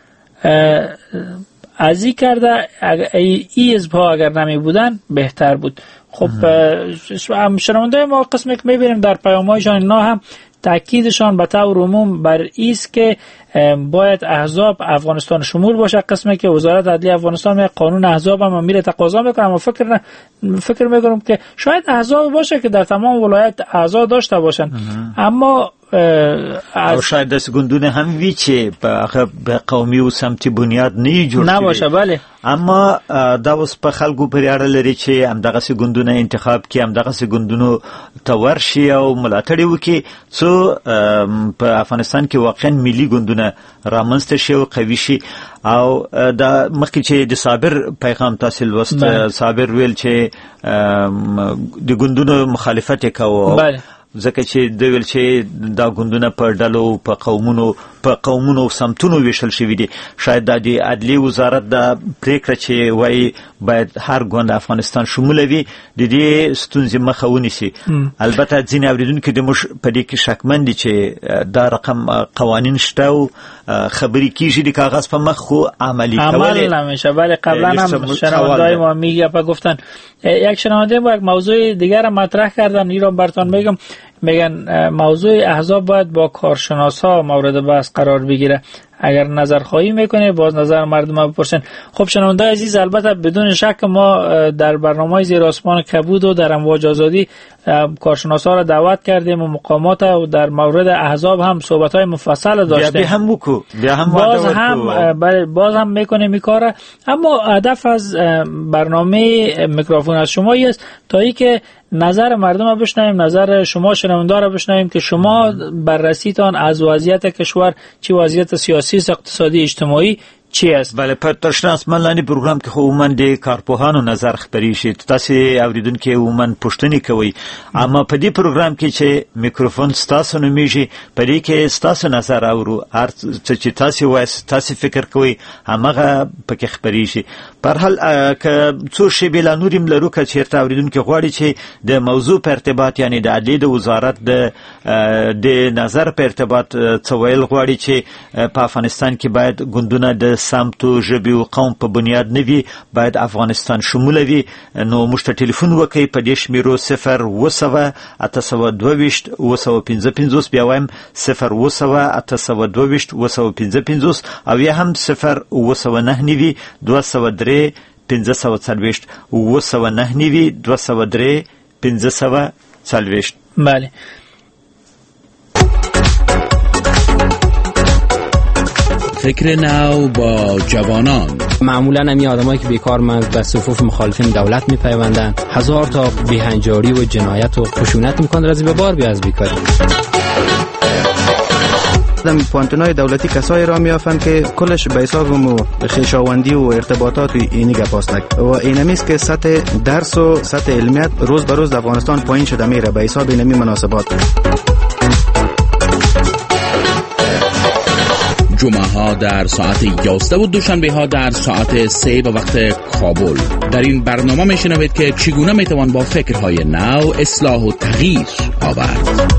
از این کرده ای حزب‌ها اگر نمی بودن بهتر بود. خب شنونده ما قسمی که می بینیم در پیام‌هایشان اینا هم تأکیدشان به طور عموم بر ایست که باید احزاب افغانستان شمول باشه. قسمی که وزارت عدلیه افغانستان می قانون احزاب هم میره تقاضا میکنه، اما فکر نه فکر میکنم که شاید احزاب باشه که در تمام ولایت اعضا داشته باشن، اما او شاید دست گوندونه هم وی چې به قومي او سمتي بنیاد نه جوړ نباشه. بله. اما دا اوس په خلکو پرې اړه لري چې همدغه سي ګوندونه انتخاب کې همدغه سي ګوندونو تورشي او ملاتړ وکړي څو په افغانستان کې واقعا ملي ګوندونه رامنځته شي او قوي شي. او دا مخکې چې د صابر پیغام تاسو لوست، صابر ویل چې د ګوندونو مخالفت کوي. بله. ځکه چې د ویل چې دا ګوندونه په ډلو په قومونو په قومونو سمتونو ویشل شوی دي. شاید د عدلیه وزارت د پریکړه چې وای باید هر ګوند افغانستان شمول وي د دې ستونزې مخه ونیسي. البته ځینې اوریدونکو د مش په دې کې شکمن دي چې دا رقم قوانین شته او خبرې کیږي د کاغذ په مخ خو عملی کول عمل نمیشه. بله قبلا هم شنونده‌های ما میگه پا گفتن یک شنونده با یک موضوع دیگر مطرح کردن، این رو براتون میگم. میگن موضوع احزاب باید با کارشناسا مورد بحث قرار بگیره، اگر نظر خواهی میکنه باز نظر مردم بپرسن. خب شنونده عزیز، البته بدون شک ما در برنامه زیر آسمان کبود و در امواج آزادی کارشناسا را دعوت کردیم و مقامات و در مورد احزاب هم صحبت های مفصل داشتیم. بیا هم بکو بیا هم باز هم باز هم میکنه میکاره. اما هدف از برنامه میکروفون از شما است تا ای که نظر مردم رو بشنویم، نظر شما شنونده رو بشنویم که شما بررسیتان از وضعیت کشور، چه وضعیت سیاسی، اقتصادی، اجتماعی چی است؟ بله، په تشنه اسمان لاندې پروګرام کې خو عموما د کارپوهانو نظر خپرې شي، تاسو اوریدونکو عموما پوښتنې کوي، اما په دې پروګرام کې چې میکروفون ستاسو نومیږي، په دې کې ستاسو نظر اورو، هر څه چې تاسو وایي تاسو فکر کوي هغه پکې خپرې شي. په هر حال که څو شی بلا نوریم لرو که چیرته اوریدونکو غواړي چې د موضوع په ارتباط یعنی د عدلیې د وزارت د د نظر په ارتباط څه ویل غواړي چې په افغانستان کې باید ګوندونه د سمتو ژبې او قوم په بنیاد نه وي، باید افغانستان شموله وي، نو موږ ته ټلیفون وکړئ په دې شمیرو صفر اوه سوه اته سوه دوه ویشت اوه سوه پنځه پنځوس، بیا وایم صفر اوه سوه اته سوه دوه ویشت اوه سوه پنځه پنځوس، او یا هم صفر اوه سوه نهه نوي دوه سوه درې پنځه سوه څلوېښت، اوه سوه نهه نوي دوه سوه درې پنځه سوه څلوېښت. بله. فکر نو با جوانان. معمولا همی آدمایی که بیکارمند به صفوف مخالفین دولت میپیوندن، هزار تا بیهنجاری و جنایت و خشونت میکنن، رازی به بار بیا از بیکاری. در پوانتونای دولتی کسایی را میافند که کلش به حساب مو خویشاوندی و ارتباطات اینی گپاستک و اینمیست که سطح درس و سطح علمیت روز به روز در افغانستان پایین شده میره به حساب اینمی مناسبات. جمعه ها در ساعت یازده و دوشنبه ها در ساعت سه به وقت کابل. در این برنامه میشنوید که چگونه میتوان با فکرهای نو اصلاح و تغییر آورد.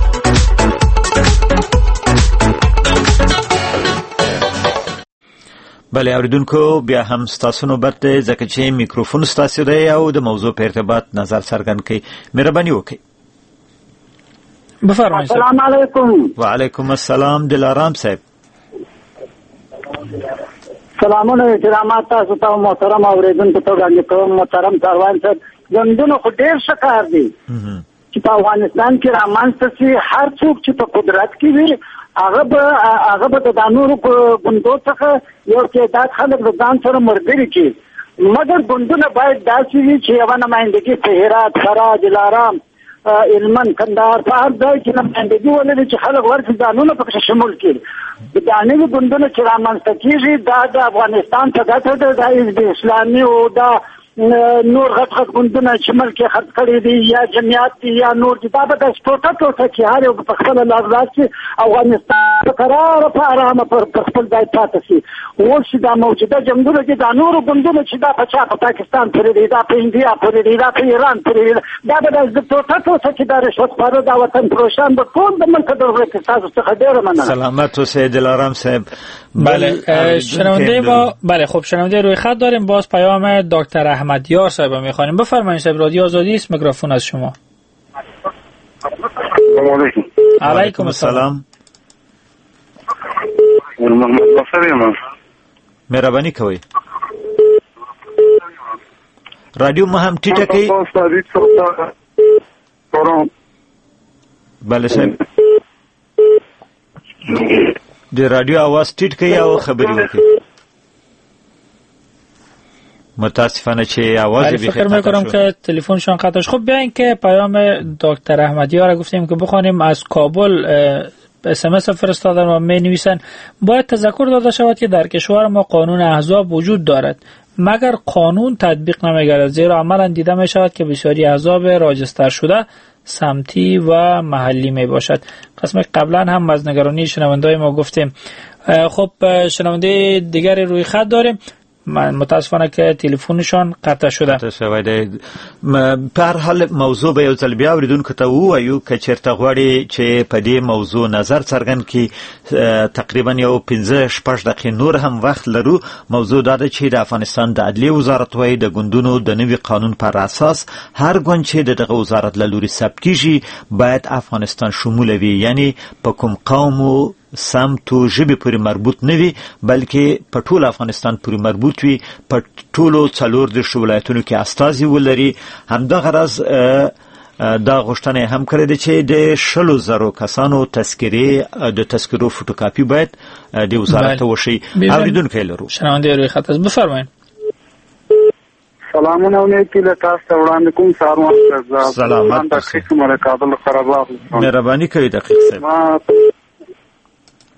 بله اوریدونکو، بیا هم ستاسو نوبت دی، ځکه چې میکروفون ستاسو دی او د موضوع په ارتباط نظر څرګند کړئ. مهرباني وکړئ. بفرمایئ. السلام علیکم. وعلیکم السلام. دلارام صاحب. سلامونه احترامات تاسو ته محترم اوریدونکو ته وړاندې کوم. محترم کاروان صاحب، ګوندونه خو ډېر ښه کار دی چې په افغانستان کې رامنځته شي. هر څوک چې په قدرت کې وي هغه به هغه به د نورو ګوندو څخه یو تعداد خلک د ځان سره ملګري کړي، مګر ګوندونه باید داسې وي چې یوه نمایندګي په هرات، فراه، دلارام، هلمند، کندهار په هر ځای کې نمایندګي ولري چې خلک ورسې ځانونه پکې شمول کړي. دا نوي ګوندونه چې رامنځته کېږي دا د افغانستان په ګټه ده. دا حزب اسلامي او دا نور غټ غټ ګوندونه چې ملک یې خرڅ کړي دي یا جمعیت دي یا نور دي، دا به داسې ټوټه ټوټه کې هر یو په خپله لار راشي، افغانستان په قراره په ارامه پر خپل ځای پاتې شي. اوس چې دا موجوده جنګونه دي، دا نورو ګوندونه چې دا په چا په پاکستان پورې دي، دا په انډیا پورې دي، دا په ایران پورې دي، دا به داسې ټوټه ټوټه کې دا رشوتخواره دا وطن فروشان به ټول د ملک د ورځې ستاسو څخه ډېره مننه. سلامت اوسئ دلارام صاحب. بله شنونده ما بله خب شنونده روی خط داریم. باز پیام دکتر احمدیار صاحب میخوانیم. بفرمایید صاحب، رادیو آزادی است، میکروفون از شما. علیکم. علیکم السلام. محمد بصری ما. مهرباني کوئ رادیو ما هم ټیټه کړئ. بله صاحب، د رادیو आवाज ټیټ کړئ او خبرې وکړئ. متاسفانه چې आवाज به فکر میکنم که تلفنشون قطع شد. خب بیاین که پیام دکتر احمدیار را گفتیم که بخوانیم. از کابل اس ام اس فرستادن و می نویسن باید تذکر داده شود که در کشور ما قانون احزاب وجود دارد، مگر قانون تطبیق نمیگردد، زیرا عملا دیده می شود که بسیاری احزاب راجستر شده سمتی و محلی می باشد. قسم قبلا هم از نگرانی شنونده‌های ما گفتیم. خب شنونده دیگری روی خط داریم. من متاسفانه که تلفنشان قطع شده. قطع شده. په هر حال موضوع به یو ځل بیا اوریدونکو ته ووایو که چېرته غواړي چې په دې موضوع نظر څرګند کړي. تقریبا یو پنځه شپږ دقیقې نور هم وخت لرو. موضوع دا ده چې د افغانستان د عدلیې وزارت وایي د ګوندونو د نوي قانون پر اساس هر ګوند چې د دغه وزارت له لوري ثبت کېږي باید افغانستان شموله وي، یعنی په کوم قوم و سمت او ژبې پورې مربوط نه وي بلکې په ټول افغانستان پورې مربوط وي، په ټولو څلور دېرش ولایتونو کې استازي ولري. همدغه راز دا غوښتنه هم کړې ده چې د شلو زرو کسانو تذکرې د تذکرو فوټوکاپي باید د وزارت وشي. اوریدونکي لرو. شنونده روی خط است، بفرمایید. سلامونه نیکی له تاسو ته وړاندې کوم. ساروان رضا. سلامت. دقیق مره کابل خراباغ. مهرباني کوي دقیق صاحب.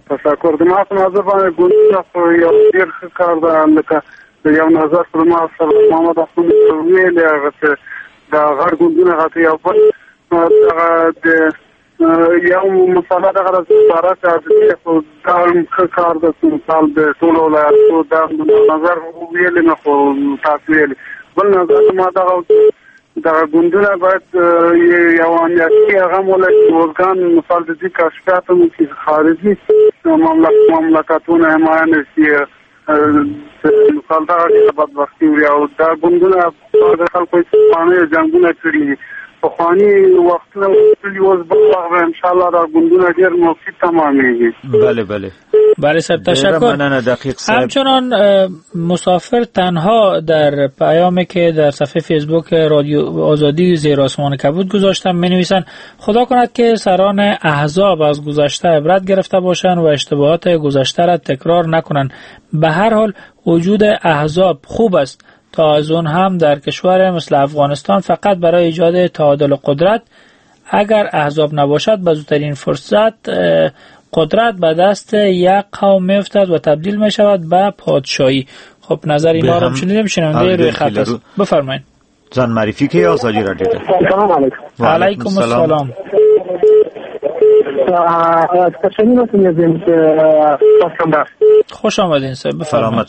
تشکر. د ما په نظر باندې ګوندونه خو یو ډېر ښه کار ده، لکه د یو نظر پر ما سره محمد حسن ویل هغه چې د غړ ګوندونه هغه یو بل هغه د یو مسله دغه سپاره چې خو دا ښه کار ده، مثال د ټولو ولایتونو دا نظر ویل نه خو تاسو ویل. بل نظر ما دغه دغه ګوندونه باید یو امنیتي هغه ولایت ورګان مثال د دې کشفیاتو چې خارجي مملکتونه حمایه نه شي مثال دا چې بدبختي وي او دا ګوندونه د خلکو استفانه جنګونه کړي پخوانی وختونه وصلي اوس به ان شاء الله دا ګوندونه ډېر مفید تمامېږي. بله بله بله سر تشکر. همچنان مسافر تنها در پیامی که در صفحه فیسبوک رادیو آزادی زیر آسمان کبود گذاشتم می نویسن خدا کند که سران احزاب از گذشته عبرت گرفته باشند و اشتباهات گذشته را تکرار نکنند. به هر حال وجود احزاب خوب است تا از اون هم در کشور مثل افغانستان فقط برای ایجاد تعادل قدرت. اگر احزاب نباشد به زودترین فرصت قدرت به دست یک قوم میافتد و تبدیل می شود به پادشاهی. خب نظر اینا رو شنیدیم، شنونده روی خط است. بفرمایید. جان معرفی که آزادی رادیو. سلام علیکم. و علیکم السلام. خوش آمدین سر. بفرمایید.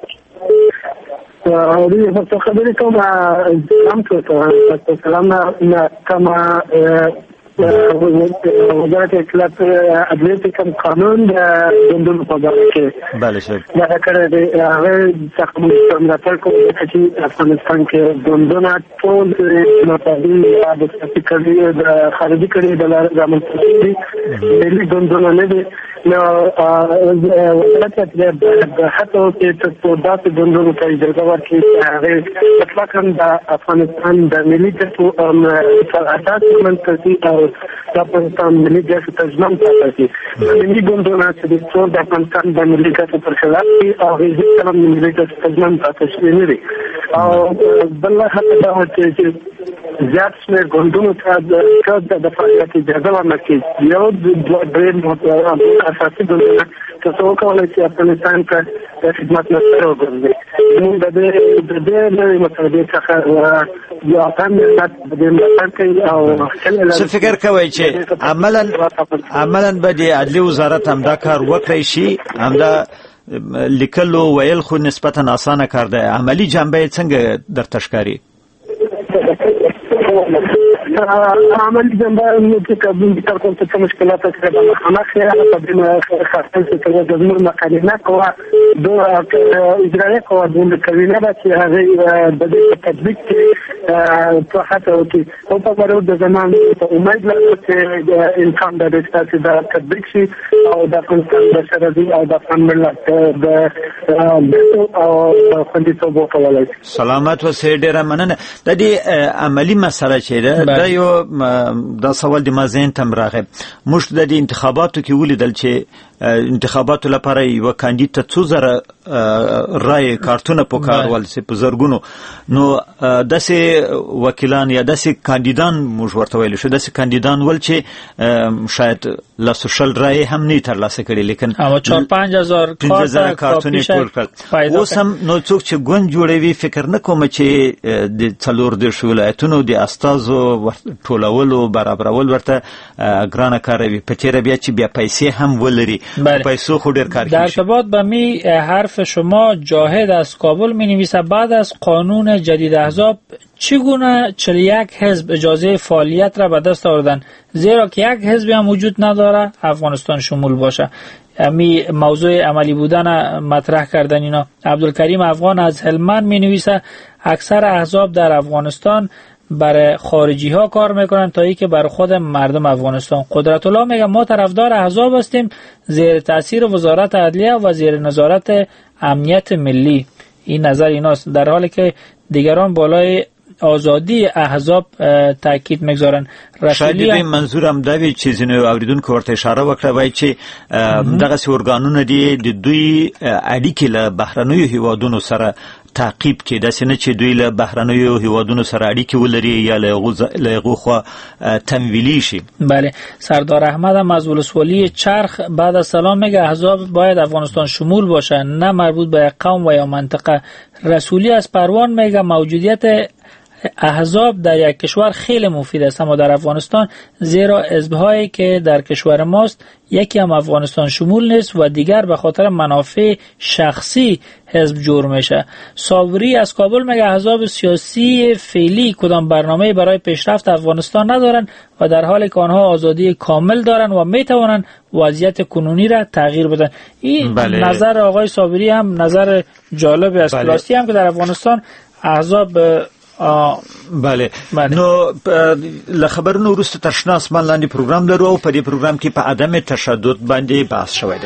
اولی تو خبری کوم سلام تو سلام نه کما وزارت اطلاعات عدلیه کوم قانون د ګوندونو په اړه کې بله شه دا کړه د هغه څخه موږ ملاتړ کوو چې افغانستان کې ګوندونه ټول متحدین د سیاسي کړي د خارجي کړي د رامن تشکیل ملي ګوندونه نه دي. نو وزارت اطلاعات حتی چې په داسې ګوندونو کې اجازه ورکړي چې هغه مطلقاً د افغانستان د ملي ګټو اساس منتقي او د افغانستان ملي ګټو تضمین کوي. ملي ګوندونه چې د ټول د افغانستان د ملي ګټو پر خلاف دي او هیڅ کله ملي ګټو تضمین کوي نه دي. او بل حتی دا چې زیات شمېر ګوندونو ته د فعالیت اجازه ورنکړي. یو دوه درې اساسي ګوندونه چې څوک وکولای شي افغانستان ته د خدمت لپاره وګرځي. موږ د دې د دې نوې مسلې څخه یو اتم د دې ملاتړ کوي او څه فکر کوي چې عملاً عملاً به د عدلیې وزارت همدا کار وکړي شي؟ همدا لیکلو ویل خو نسبتاً اسانه کار دی، عملی جنبه یې څنګه درته ښکاري؟ عمل جنبه چې کوم د تر کوم څه مشکلات سره مخامخ شي په دې خاطر چې د زموږ مقالینه کوه د اجرایه کوه د کوینه چې هغه د دې تطبیق کې په حتی او په ورو د زمان په امید لرو چې امکان د دې د تطبیق شي او د افغانستان د شرعي او د افغان ملت د او خوندیتوب وکولای. سلامت و سې ډېره مننه. د دې عملی مسله چې ده دا یو دا سوال د ما ذهن ته راغی. موږ د دې انتخاباتو کې ولیدل چې انتخاباتو لپاره یو کاندید ته څو زره رای کارتونه پکارول سي په زرګونو. نو داسې وکیلان یا داسې کاندیدان موږ ورته ویل شو داسې کاندیدان ول چې شاید لا سوشل رای هم نه ترلاسه کړي، لیکن او چهار پنځه هزار کارتونه ټول کړل. اوس هم نو څوک چې ګوند جوړوي فکر نه کوم چې د څلور د ولایتونو د استازو ټولولو برابرول ورته ګرانه کاروي. په تیر بیا چې بیا پیسې هم ولري پیسو خو ډیر کار کوي. در ارتباط به می حرف شما جاهد از کابل می نویسه بعد از قانون جدید احزاب چگونه چهل و یک حزب اجازه فعالیت را به دست آوردن، زیرا که یک حزبی هم وجود نداره افغانستان شمول باشه. می موضوع عملی بودن مطرح کردن اینا. عبدالکریم افغان از هلمند می نویسه اکثر احزاب در افغانستان برای خارجی ها کار میکنن تا ای که برای خود مردم افغانستان. قدرت الله میگه ما طرفدار احزاب هستیم زیر تاثیر وزارت عدلیه و زیر نظارت امنیت ملی. این نظر ایناست، در حالی که دیگران بالای آزادی احزاب تاکید میگذارن. شاید دې منظورم دا وی چې زنه اوریدونکو ورته اشاره وکړه وای چې دغه ورګانونه دي د دوی اړیکې له بهرنیو هیوادونو سره تعقیب کې، داسې نه چې دوی له بهرنیو هیوادونو سره اړیکې ولري یا له هغو خوا تمویلی شي. بله، سردار احمد هم از ولسوالی چرخ بعد از سلام میگه احزاب باید افغانستان شمول باشه، نه مربوط به قوم و یا منطقه. رسولی از پروان میگه موجودیت احزاب در یک کشور خیلی مفید است، اما در افغانستان زیرا حزب‌هایی که در کشور ماست یکی هم افغانستان شمول نیست و دیگر به خاطر منافع شخصی حزب جور میشه. صابری از کابل میگه احزاب سیاسی فعلی کدام برنامه برای پیشرفت افغانستان ندارن و در حالی که آنها آزادی کامل دارن و میتوانن وضعیت کنونی را تغییر بدن. این بله. نظر آقای صابری هم نظر جالبی است. راستی هم که در افغانستان احزاب بله نو له خبرونو وروسته تشنا اسمان لاندې پروګرام لرو او په دې پروګرام کې په عدم تشدد باندې بحث شوی دی.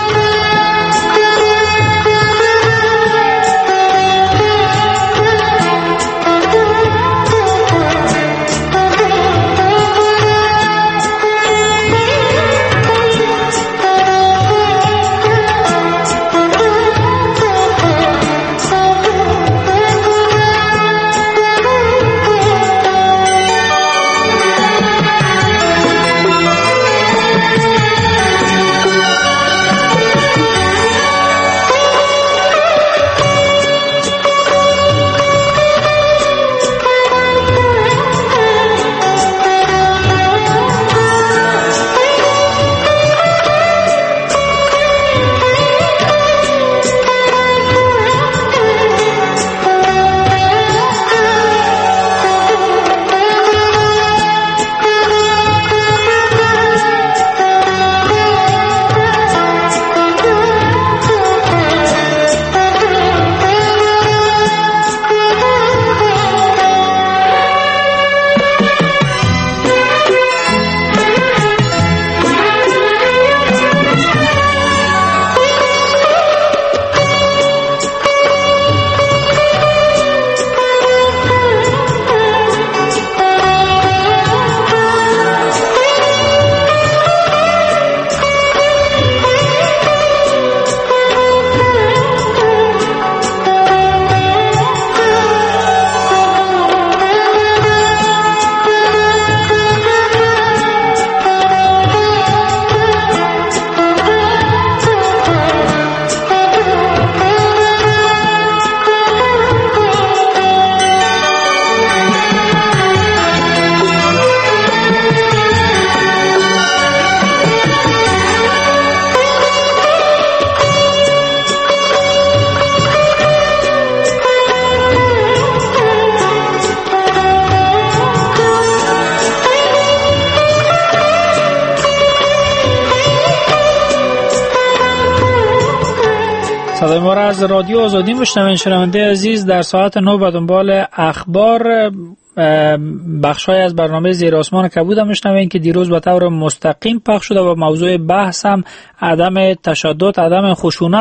صدای ما را از رادیو آزادی میشنوین. شنونده عزیز، در ساعت نه به دنبال اخبار بخشای از برنامه زیر آسمان کبود هم میشنوین که دیروز به طور مستقیم پخش شده و موضوع بحث هم عدم تشدد، عدم خشونت